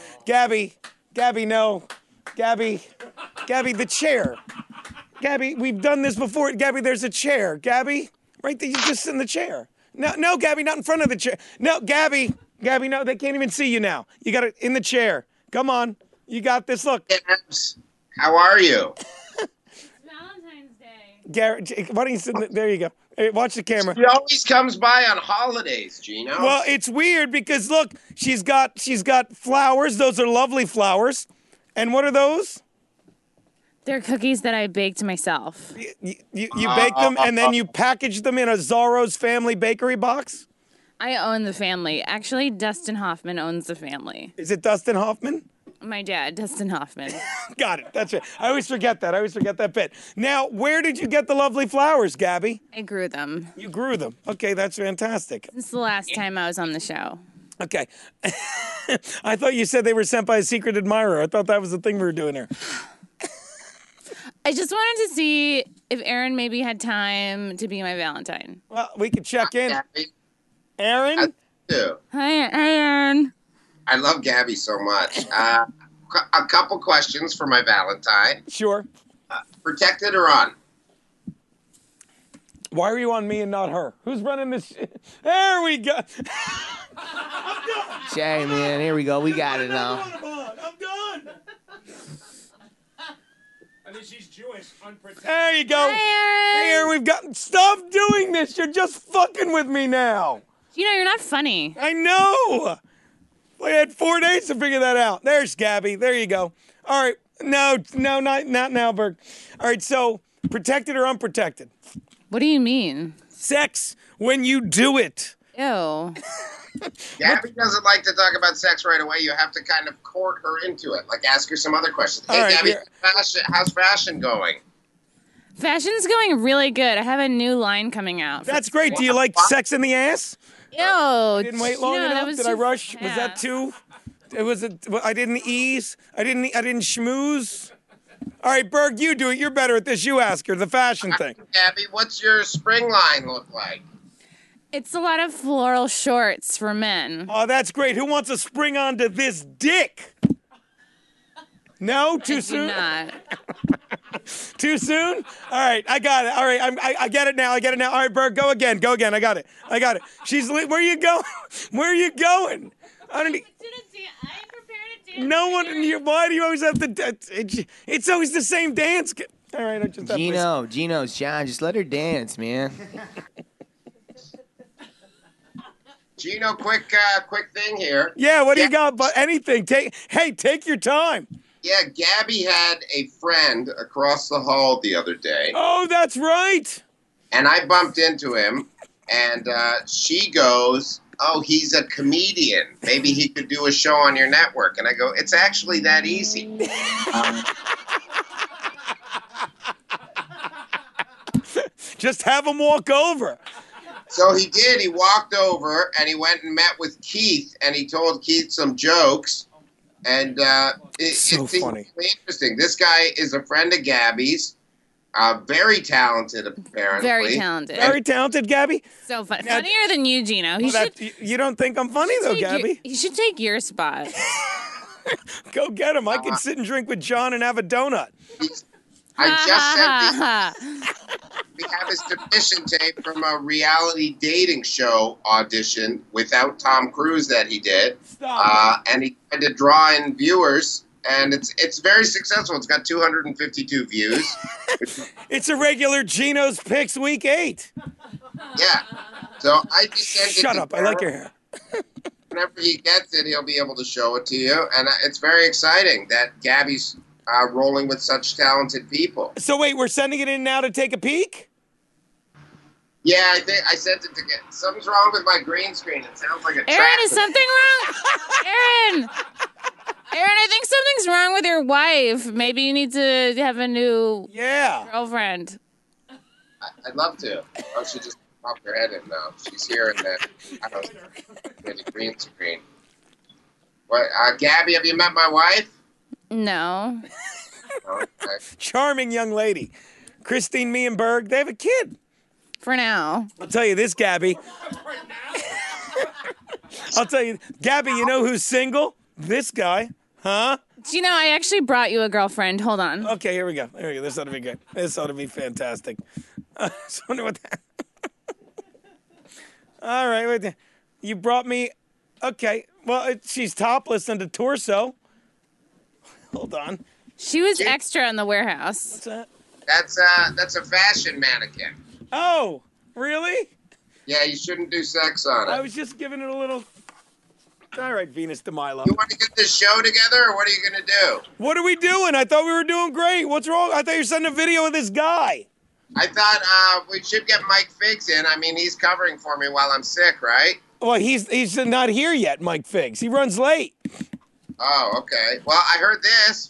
the chair. Gabby, we've done this before. Gabby, there's a chair. Gabby, right there, you just sit in the chair. No, Gabby, not in front of the chair. No, Gabby, no, they can't even see you now. You got it in the chair. Come on, you got this. Look. How are you? Valentine's Day. Garrett, why don't you sit there? You go. Hey, watch the camera. She always comes by on holidays, Gino. Well, it's weird because look, she's got flowers. Those are lovely flowers. And what are those? They're cookies that I baked myself. You bake them and then you package them in a Zorro's Family Bakery box? I own the family. Actually, Dustin Hoffman owns the family. Is it Dustin Hoffman? My dad, Dustin Hoffman. Got it. That's it. I always forget that bit. Now, where did you get the lovely flowers, Gabby? I grew them. You grew them. Okay, that's fantastic. Since the last time I was on the show. Okay. I thought you said they were sent by a secret admirer. I thought that was the thing we were doing here. I just wanted to see if Aaron maybe had time to be my Valentine. Well, we could check in. Gabby. Aaron? I do. Hi, Aaron. I love Gabby so much. A couple questions for my Valentine. Sure. Protected or on? Why are you on me and not her? Who's running this shit? There we go. Jay, man, here we go. We got it now. I'm done. I think she's Jewish, unprotected. There you go. Hi, Here we've got. Stop doing this. You're just fucking with me now. You're not funny. I know. We had 4 days to figure that out. There's Gabby. There you go. All right. No, not now, Berg. All right. So, protected or unprotected? What do you mean? Sex when you do it. Ew. Gabby doesn't like to talk about sex right away. You have to kind of court her into it. Like, ask her some other questions. Hey, All right, Gabby, yeah. how's fashion going? Fashion's going really good. I have a new line coming out. That's great. Do you like sex in the ass? Ew. I didn't wait long that enough. was Did I too rush? Was that fast. too? It was. I didn't ease. I didn't schmooze. All right, Berg, you do it. You're better at this. You ask her the fashion thing. Gabby, what's your spring line look like? It's a lot of floral shorts for men. Oh, that's great. Who wants to spring onto this dick? No, too I do soon. not. Too soon? All right, I got it. All right, I get it now. I get it now. All right, Berg, go again. Go again. I got it. She's where are you going? Where are you going? I don't. No one. Why do you always have to? It's always the same dance. All right, I just have to. Gino's John. Just let her dance, man. Gino, quick thing here. Yeah, what do you got? But anything. Take your time. Yeah, Gabby had a friend across the hall the other day. Oh, that's right. And I bumped into him, and she goes, "Oh, he's a comedian. Maybe he could do a show on your network." And I go, "It's actually that easy." Just have him walk over. So he did. He walked over, and he went and met with Keith, and he told Keith some jokes. And it seemed funny. really interesting. This guy is a friend of Gabby's. Very talented, apparently. Very talented. Very talented, Gabby. So funny. Funnier than you, Gino. You don't think I'm funny, though, Gabby? He should take your spot. Go get him. I can sit and drink with John and have a donut. I just sent we have his submission tape from a reality dating show audition without Tom Cruise that he did. And he tried to draw in viewers, and it's very successful. It's got 252 views. It's a regular Gino's Picks Week 8. Yeah. So I just sent it Shut to up. I like your hair. Whenever he gets it, he'll be able to show it to you. And it's very exciting that Gabby's rolling with such talented people. So wait, we're sending it in now to take a peek? Yeah, I think I sent it to get. Something's wrong with my green screen. It sounds like a Aaron, tractor. is something wrong? Aaron, I think something's wrong with your wife. Maybe you need to have a new girlfriend. I'd love to. Oh, she just popped her head in now. She's here in the green screen. What, Gabby, have you met my wife? No. Okay. Charming young lady. Christine Meehenberg, they have a kid. For now. I'll tell you this, Gabby. I'll tell you, Gabby, you know who's single? This guy. Huh? Gino, I actually brought you a girlfriend. Hold on. Okay, here we go. This ought to be good. This ought to be fantastic. I just wonder what that... All right, wait there. You brought me... Okay, well, she's topless and a torso. Hold on. She was extra in the warehouse. What's that? That's a fashion mannequin. Oh, really? Yeah, you shouldn't do sex on it. I was just giving it a little... All right, Venus de Milo. You want to get this show together, or what are you going to do? What are we doing? I thought we were doing great. What's wrong? I thought you were sending a video of this guy. I thought we should get Mike Figs in. I mean, he's covering for me while I'm sick, right? Well, he's not here yet, Mike Figs. He runs late. Oh, okay. Well, I heard this.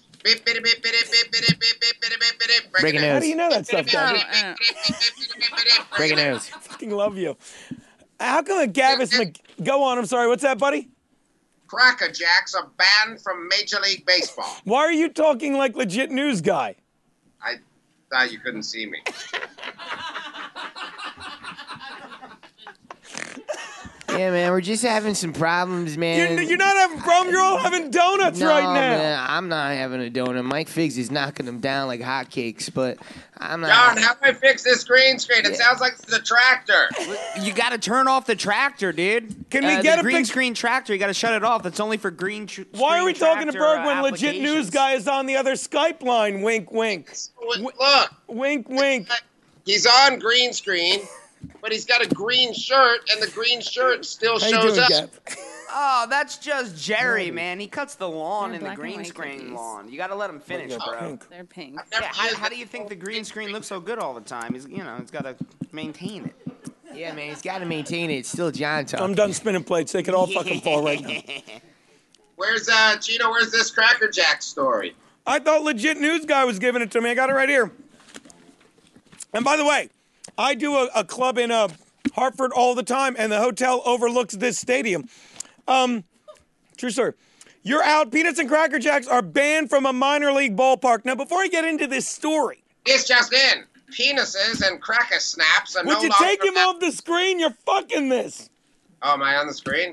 Breaking news. How do you know that stuff, Gabby? Breaking news. I fucking love you. How come a Gavis Go on, I'm sorry. What's that, buddy? Cracker Jacks are banned from Major League Baseball. Why are you talking like legit news guy? I thought you couldn't see me. Yeah, man, we're just having some problems, man. You're not having problems. You're all having donuts No, right now. man, I'm not having a donut. Mike Figs is knocking them down like hotcakes, but I'm not. John, how do I fix this green screen? It sounds like it's a tractor. You got to turn off the tractor, dude. Can we get the a green pic- screen tractor? You got to shut it off. That's only for green. Why are we talking to Berg when legit applications. news guy is on the other Skype line? Wink, wink. Look. Wink, wink. He's on green screen, but he's got a green shirt, and the green shirt still How you shows doing, up. Gab? Oh, that's just Jerry, man. He cuts the lawn They're in the black and green white screen cookies. lawn. You got to let him finish, bro. They're pink. Yeah, how do you think the green screen looks so good all the time? He's got to maintain it. Yeah, man, he's got to maintain it. It's still John talking. I'm done spinning plates. They could all fucking fall right now. Where's Gino? Where's this Cracker Jack story? I thought legit news guy was giving it to me. I got it right here. And by the way, I do a club in Hartford all the time, and the hotel overlooks this stadium. True story. You're out. Peanuts and Cracker Jacks are banned from a minor league ballpark. Now, before I get into this story, This just in. Penises and cracker snaps are would no you longer... take him off the screen? You're fucking this. Oh, am I on the screen?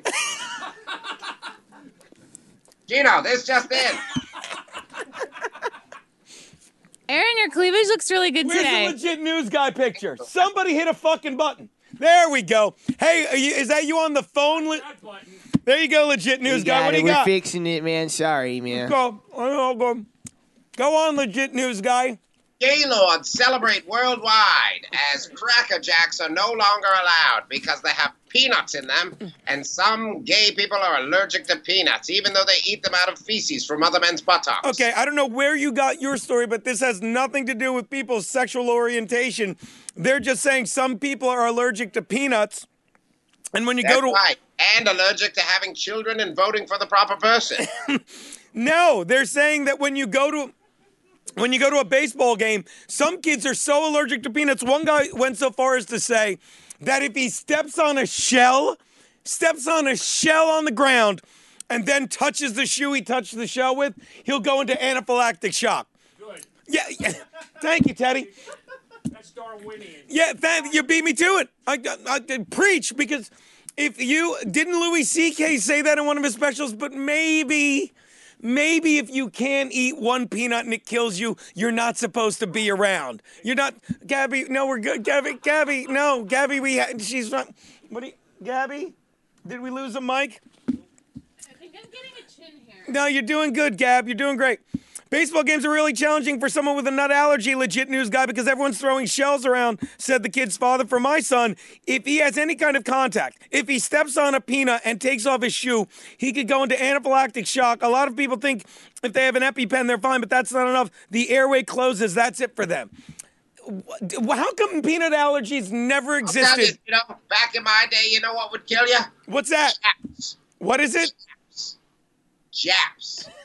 Gino, this just in. Aaron, your cleavage looks really good Where's today. the legit news guy picture? Somebody hit a fucking button. There we go. Hey, is that you on the phone? There you go, legit news We guy. got What do it. you We're got? fixing it, man. Sorry, man. Go. Go on, legit news guy. Gaylords celebrate worldwide as Cracker Jacks are no longer allowed because they have peanuts in them, and some gay people are allergic to peanuts, even though they eat them out of feces from other men's buttocks. Okay, I don't know where you got your story, but this has nothing to do with people's sexual orientation. They're just saying some people are allergic to peanuts, and when you That's go to right. And allergic to having children and voting for the proper person. No, they're saying that when you go to a baseball game, some kids are so allergic to peanuts. One guy went so far as to say that if he steps on a shell on the ground, and then touches the shoe he touched the shell with, he'll go into anaphylactic shock. Good. Yeah. Thank you, Teddy. That's Darwinian. Yeah, you beat me to it. I preach, because if you didn't Louis C.K. say that in one of his specials, but maybe if you can't eat one peanut and it kills you, you're not supposed to be around. You're not, Gabby. No, we're good, Gabby. No, Gabby. She's not. Gabby? Did we lose a mic? I think I'm getting a chin here. No, you're doing good, Gab. You're doing great. Baseball games are really challenging for someone with a nut allergy, legit news guy, because everyone's throwing shells around, said the kid's father. For my son, if he has any kind of contact, if he steps on a peanut and takes off his shoe, he could go into anaphylactic shock. A lot of people think if they have an EpiPen, they're fine, but that's not enough. The airway closes. That's it for them. How come peanut allergies never existed? You know, back in my day, you know what would kill you? What's that? Japs. What is it? Japs.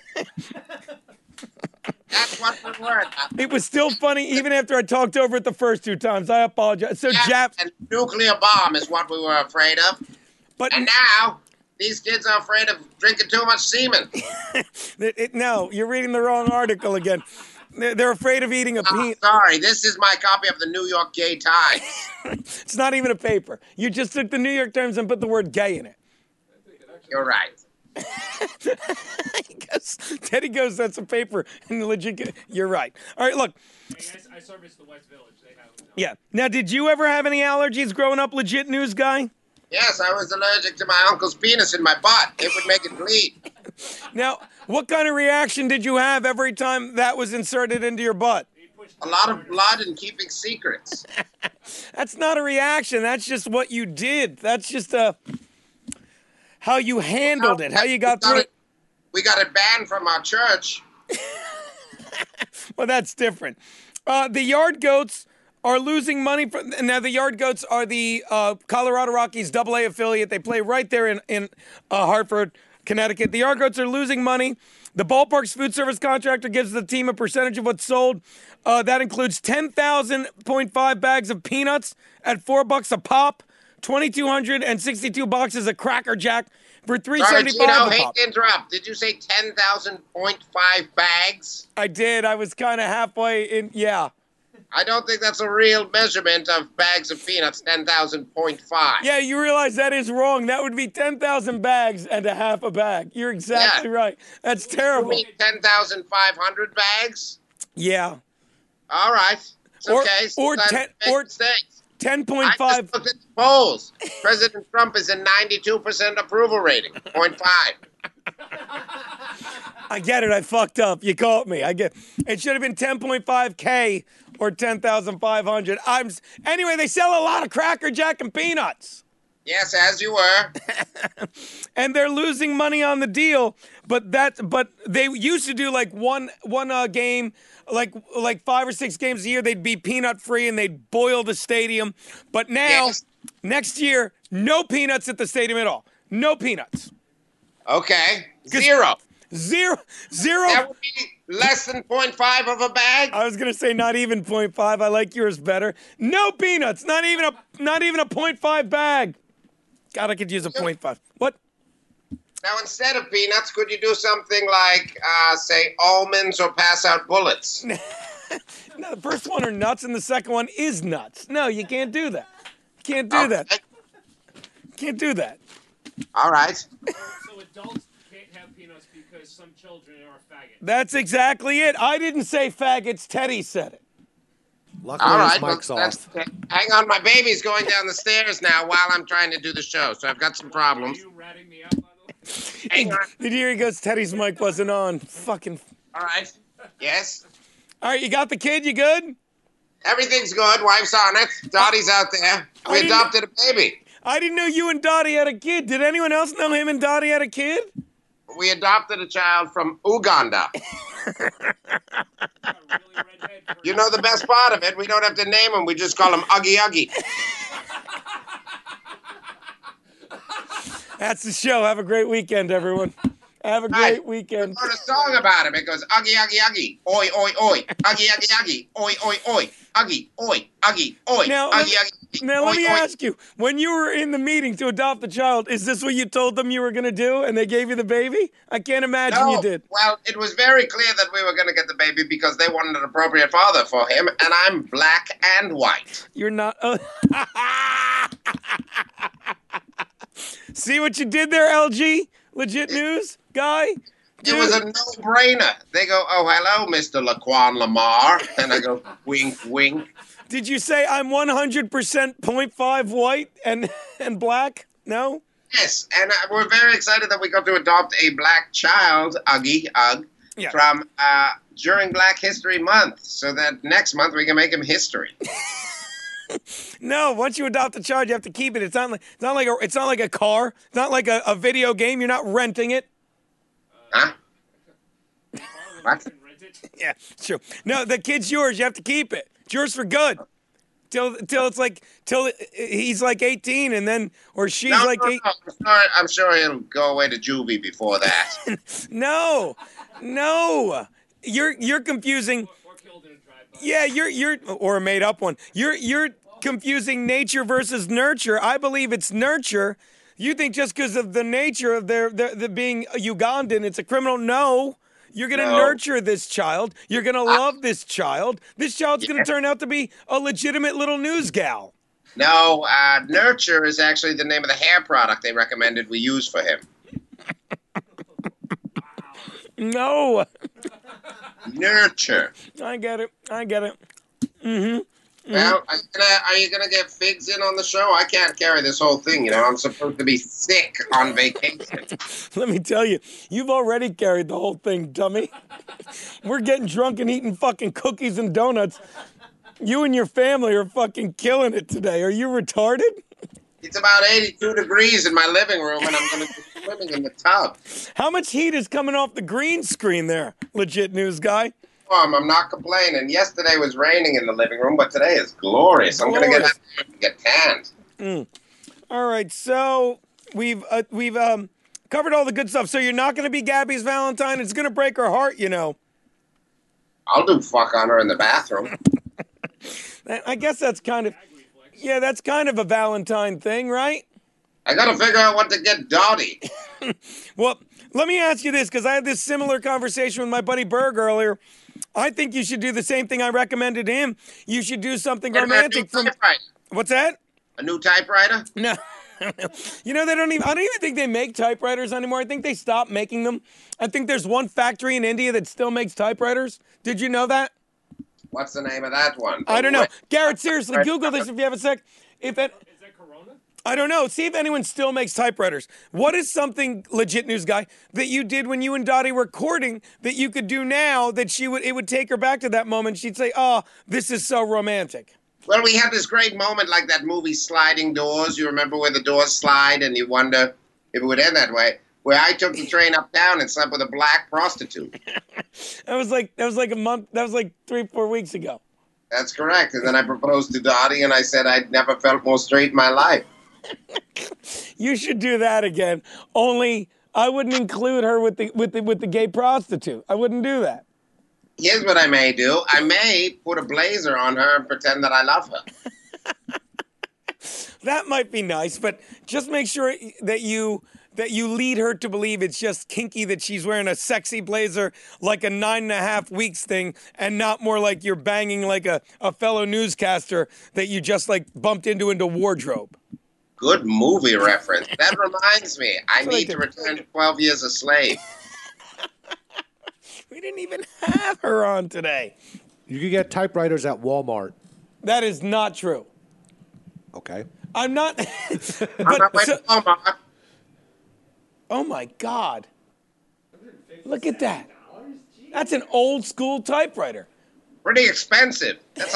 That's what we were. It was still funny even after I talked over it the first two times. I apologize. So Japs and nuclear bomb is what we were afraid of. And now these kids are afraid of drinking too much semen. No, you're reading the wrong article again. They're afraid of eating a peanut. Sorry, this is my copy of the New York Gay Times. It's not even a paper. You just took the New York Times and put the word gay in it. You're right. Teddy goes, that's a paper. And legit, you're right. All right, look. Hey, I service the West Village. They have them. Yeah. Now, did you ever have any allergies growing up, legit news guy? Yes, I was allergic to my uncle's penis in my butt. It would make it bleed. Now, what kind of reaction did you have every time that was inserted into your butt? A lot of blood and keeping secrets. That's not a reaction. That's just what you did. That's just how you handled it, how you got through it. We got it banned from our church. Well, that's different. The Yard Goats are losing money. Now, the Yard Goats are the Colorado Rockies AA affiliate. They play right there in Hartford, Connecticut. The Yard Goats are losing money. The ballpark's food service contractor gives the team a percentage of what's sold. That includes 10,000.5 bags of peanuts at $4 a pop, 2,262 boxes of Cracker Jack for $3.75 Sorry, Gino, a hate pop. to interrupt. Did you say 10,000.5 bags? I did. I was kind of halfway in. Yeah. I don't think that's a real measurement of bags of peanuts, 10,000.5. Yeah, you realize that is wrong. That would be 10,000 bags and a half a bag. You're exactly right. That's terrible. You mean 10,500 bags? Yeah. All right. It's okay. Or Sometimes 10 we make or mistakes. 10.5. I just looked at the polls. President Trump is a 92% approval rating, 0.5. I get it. I fucked up. You caught me. I get. It should have been 10.5K or 10,500. Anyway. They sell a lot of Cracker Jack and peanuts. Yes, as you were. And they're losing money on the deal. But they used to do like one game, like 5 or 6 games a year. They'd be peanut free and they'd boil the stadium. But now, next year, no peanuts at the stadium at all. No peanuts. Okay. Zero. That would be less than 0.5 of a bag? I was going to say not even 0.5. I like yours better. No peanuts. Not even a 0.5 bag. God, I could use a 0.5. What? Now, instead of peanuts, could you do something like, say, almonds or pass out bullets? No, the first one are nuts and the second one is nuts. No, you can't do that. Can't do that. Can't do that. All right. So adults can't have peanuts because some children are faggots. That's exactly it. I didn't say faggots. Teddy said it. Luckily, All right, his mic's off. Hang on, my baby's going down the stairs now while I'm trying to do the show, so I've got some problems. Are you ratting me out, by the way? Hang on. Did you hear he goes, Teddy's mic wasn't on. Fucking. All right. Yes? All right, you got the kid? You good? Everything's good. Wife's on it. Dottie's out there. We adopted a baby. I didn't know you and Dottie had a kid. Did anyone else know him and Dottie had a kid? We adopted a child from Uganda. You know the best part of it? We don't have to name him. We just call him Uggy Uggy. That's the show. Have a great weekend, everyone. Have a great weekend. I wrote a song about him. It goes, Uggy Uggy Uggy. Oi, oi, oi. Uggy Uggy Uggy. Oi, oi, oi. Uggy, oi, Uggy, oi. Now, Uggy, Uggy. Now, let Oi, me oi. ask you, when you were in the meeting to adopt the child, is this what you told them you were going to do and they gave you the baby? I can't imagine No, you did. well, it was very clear that we were going to get the baby because they wanted an appropriate father for him, and I'm black and white. You're not. See what you did there, LG? Legit news guy? It was a no-brainer. They go, oh, hello, Mr. Laquan Lamar. And I go, wink, wink. Did you say I'm 100% 0.5 white and black? No? Yes, and we're very excited that we got to adopt a black child, Uggy Ugg, from during Black History Month, so that next month we can make him history. No, once you adopt a child, you have to keep it. It's not like a car. It's not like a video game. You're not renting it. Huh? What? Yeah, sure. No, the kid's yours. You have to keep it. It's yours for good. Till he's like 18 and then, or she's like 8. No, I'm sure he'll go away to juvie before that. No. You're confusing. Yeah, you're or a made up one. You're confusing nature versus nurture. I believe it's nurture. You think just because of the nature of their being Ugandan, it's a criminal? No. You're going to nurture this child. You're going to love this child. This child's going to turn out to be a legitimate little news gal. No, Nurture is actually the name of the hair product they recommended we use for him. No. Nurture. I get it. Mm-hmm. Well, are you gonna get Figs in on the show? I can't carry this whole thing, you know. I'm supposed to be sick on vacation. Let me tell you, you've already carried the whole thing, dummy. We're getting drunk and eating fucking cookies and donuts. You and your family are fucking killing it today. Are you retarded? It's about 82 degrees in my living room, and I'm gonna be swimming in the tub. How much heat is coming off the green screen there, legit news guy? I'm not complaining. Yesterday was raining in the living room, but today is glorious. I'm going to get tanned. All right, so we've covered all the good stuff. So you're not going to be Gabby's Valentine. It's going to break her heart, you know. I'll do fuck on her in the bathroom. I guess that's kind of a Valentine thing, right? I got to figure out what to get Dottie. Well, let me ask you this, because I had this similar conversation with my buddy Berg earlier. I think you should do the same thing I recommended him. You should do something What about a new romantic from. typewriter? What's that? A new typewriter? No. You know, they don't even. I don't even think they make typewriters anymore. I think they stopped making them. I think there's one factory in India that still makes typewriters. Did you know that? What's the name of that one? I don't know. Garrett, seriously, Google this if you have a sec. Is that Corona? I don't know. See if anyone still makes typewriters. What is something, legit news guy, that you did when you and Dottie were courting that you could do now that it would take her back to that moment? She'd say, "Oh, this is so romantic." Well, we had this great moment like that movie Sliding Doors. You remember where the doors slide and you wonder if it would end that way? Where I took the train uptown and slept with a black prostitute. That was like a month. That was like 3-4 weeks ago. That's correct. And then I proposed to Dottie and I said I'd never felt more straight in my life. You should do that again. Only I wouldn't include her with the gay prostitute. I wouldn't do that. Here's what I may do. I may put a blazer on her and pretend that I love her. That might be nice, but just make sure that you lead her to believe it's just kinky that she's wearing a sexy blazer like a 9.5 weeks thing and not more like you're banging like a fellow newscaster that you just like bumped into wardrobe. Good movie reference. That reminds me. I need to return to 12 Years a Slave. We didn't even have her on today. You could get typewriters at Walmart. That is not true. Okay. I'm not. Walmart. Oh my God. Look at that. That's an old school typewriter. Pretty expensive. That's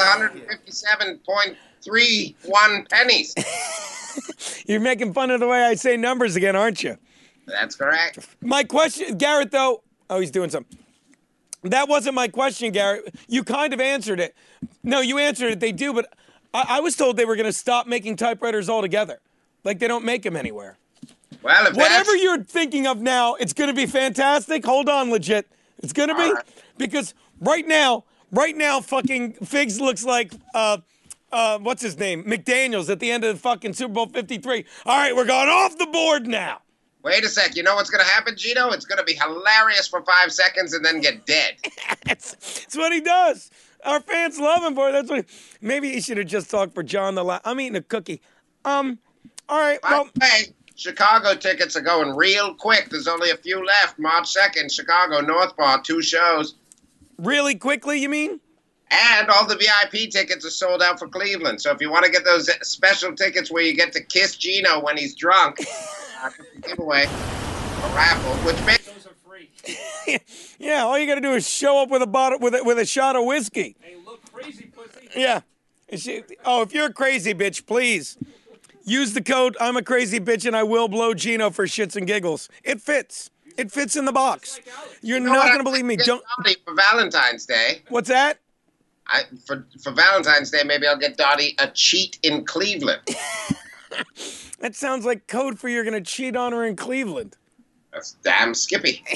157.31 pennies. You're making fun of the way I say numbers again, aren't you? That's correct. My question, Garrett, though. Oh, he's doing something. That wasn't my question, Garrett. You kind of answered it. No, you answered it. They do, but I was told they were going to stop making typewriters altogether. Like they don't make them anywhere. Well, if whatever you're thinking of now, it's going to be fantastic. Hold on, legit. It's going to be because right now, fucking Figs looks like what's his name, McDaniels at the end of the fucking Super Bowl 53. All right, we're going off the board now. Wait a sec. You know what's going to happen, Gino? It's going to be hilarious for 5 seconds and then get dead. It's what he does. Our fans love him for it. That's what. Maybe he should have just talked for John the. I'm eating a cookie. All right. By the way, Chicago tickets are going real quick. There's only a few left. March 2nd, Chicago, North Bar, 2 shows. Really quickly, you mean? And all the VIP tickets are sold out for Cleveland. So if you want to get those special tickets where you get to kiss Gino when he's drunk, giveaway, a raffle, which makes those are free. Yeah, all you got to do is show up with a bottle with a shot of whiskey. Hey, look crazy, pussy. Yeah. If you're a crazy bitch, please use the code I'm a crazy bitch and I will blow Gino for shits and giggles. It fits. It fits in the box. You're not going to believe me. Don't. For Valentine's Day. What's that? For Valentine's Day, maybe I'll get Dottie a cheat in Cleveland. That sounds like code for you're going to cheat on her in Cleveland. That's damn Skippy.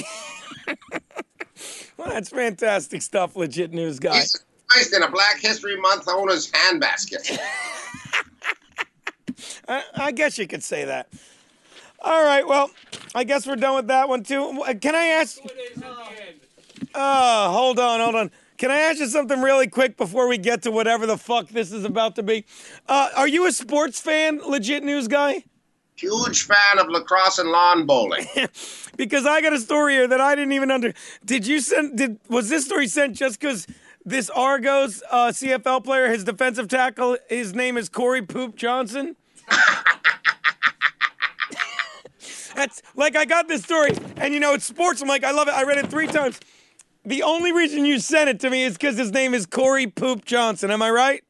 Well, that's fantastic stuff, legit news guy. Jesus Christ, in a Black History Month owner's handbasket. I guess you could say that. All right, well, I guess we're done with that one, too. Can I ask... Hold on. Can I ask you something really quick before we get to whatever the fuck this is about to be? Are you a sports fan, legit news guy? Huge fan of lacrosse and lawn bowling. Because I got a story here that I didn't even was this story sent just because this Argos CFL player, his defensive tackle, his name is Corey Poop Johnson? That's like, I got this story and it's sports. I'm like, I love it. I read it 3 times. The only reason you sent it to me is because his name is Corey Poop Johnson. Am I right?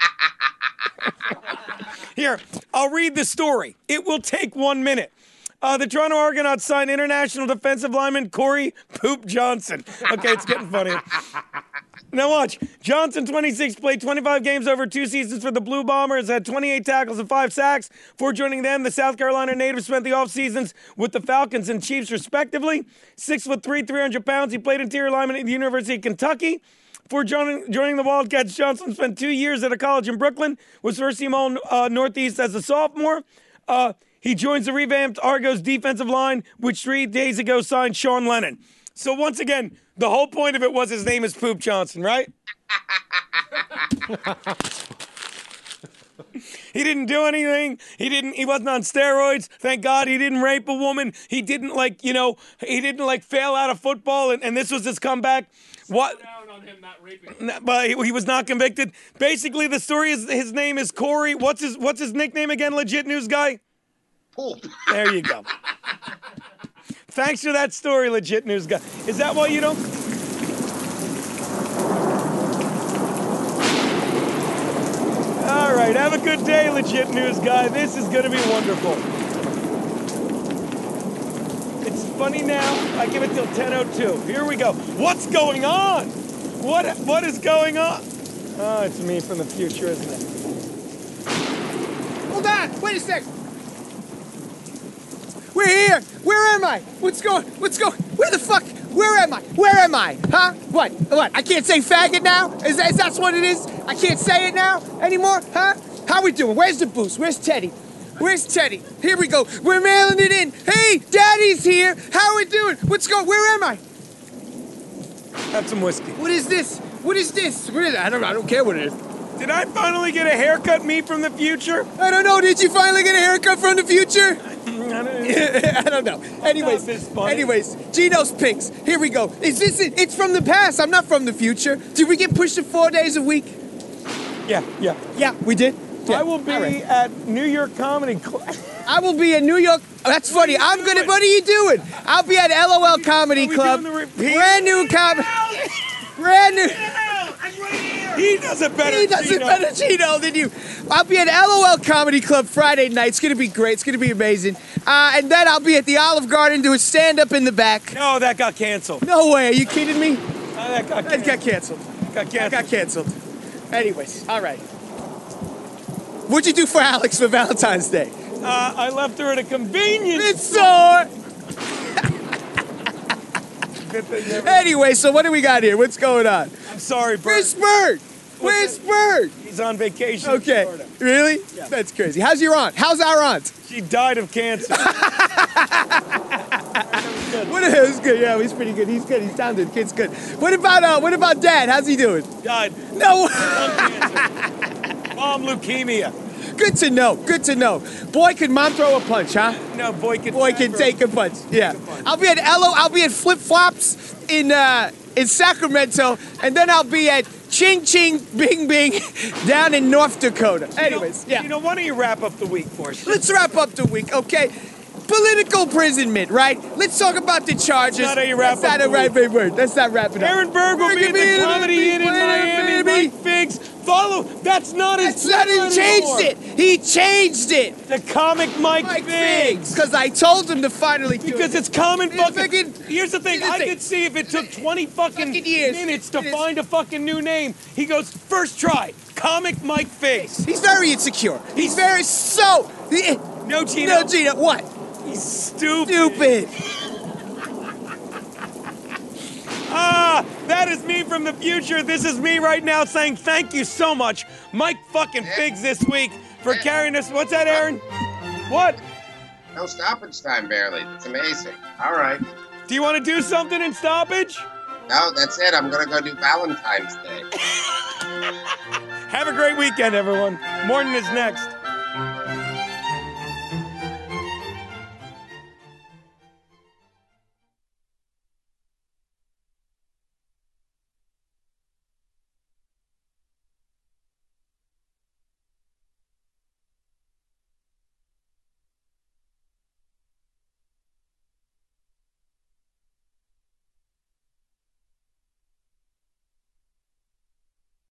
Here, I'll read the story. It will take 1 minute. The Toronto Argonauts signed international defensive lineman Corey Poop Johnson. Okay, it's getting funnier. Now watch. Johnson, 26, played 25 games over 2 seasons for the Blue Bombers, had 28 tackles and 5 sacks. Before joining them, the South Carolina native spent the off seasons with the Falcons and Chiefs, respectively. 6'3", 300 pounds. He played interior lineman at the University of Kentucky. Before joining the Wildcats, Johnson spent 2 years at a college in Brooklyn, was first team all Northeast as a sophomore. He joins the revamped Argos defensive line, which 3 days ago signed Sean Lennon. So once again, the whole point of it was his name is Poop Johnson, right? He didn't do anything. He wasn't on steroids. Thank God he didn't rape a woman. He didn't he didn't fail out of football and this was his comeback. What? Down on him not raping. But he was not convicted. Basically, the story is his name is Corey. What's his nickname again, legit news guy? Poop. There you go. Thanks for that story, legit news guy. Is that why you don't? All right, have a good day, legit news guy. This is going to be wonderful. It's funny now. I give it till 10:02. Here we go. What's going on? What is going on? Oh, it's me from the future, isn't it? Hold on. Wait a sec. We're here. Where am I? What's going? Where the fuck? Where am I? Huh? What? I can't say faggot now? Is that what it is? I can't say it now anymore? Huh? How we doing? Where's the boost? Where's Teddy? Here we go. We're mailing it in. Hey, Daddy's here. How we doing? Where am I? Have some whiskey. What is this? I don't care what it is. Did I finally get a haircut, me from the future? I don't know. Did you finally get a haircut from the future? I don't know. Anyways, Gino's picks. Here we go. Is this it? It's from the past. I'm not from the future. Did we get pushed to 4 days a week? Yeah. Yeah, we did. Yeah. I will be at New York Comedy Club. I will be in New York. That's funny. What are you doing? I'll be at LOL Comedy Club. Brand new comedy. Brand new. He does it better, Gino, than you. I'll be at LOL Comedy Club Friday night. It's going to be great. It's going to be amazing. And then I'll be at the Olive Garden doing stand-up in the back. No, that got canceled. No way. Are you kidding me? That got canceled. Anyways, all right. What'd you do for Alex for Valentine's Day? I left her at a convenience store. Anyway, so what do we got here? What's going on? I'm sorry, Bert. Where's Bert? He's on vacation Okay. in Florida. Really? Yeah. That's crazy. How's your aunt? How's our aunt? She died of cancer. It was good. Yeah, he's pretty good. He's good. He's talented. Kid's good. What about Dad? How's he doing? Died. No. Mom leukemia. Good to know. Boy, can Mom throw a punch, huh? No, boy can take a punch. Yeah. I'll be at Flip Flops in Sacramento, and then I'll be at Ching Ching Bing Bing down in North Dakota. Anyways, yeah. Why don't you wrap up the week for us? Let's wrap up the week, okay? Political imprisonment, right? Let's talk about the charges. That's not how you wrap up That's not a right word. That's not wrapping up. Aaron Berg will be at the Comedy Inn in Miami. Mike Figs. Follow. That's not his He changed it. The comic Mike Figs. Because I told him to finally do it. Because it's common fucking... Here's the thing. I could see if it took 20 fucking minutes to find a fucking new name. He goes, first try, comic Mike Figs. He's very insecure. He's very No, Gino. No, Gino. What? He's stupid. That is me from the future. This is me right now saying thank you so much, Mike fucking Figs, this week for carrying us. What's that, Aaron? What? No stoppage time, barely. It's amazing. All right. Do you want to do something in stoppage? No, that's it. I'm going to go do Valentine's Day. Have a great weekend, everyone. Morning is next.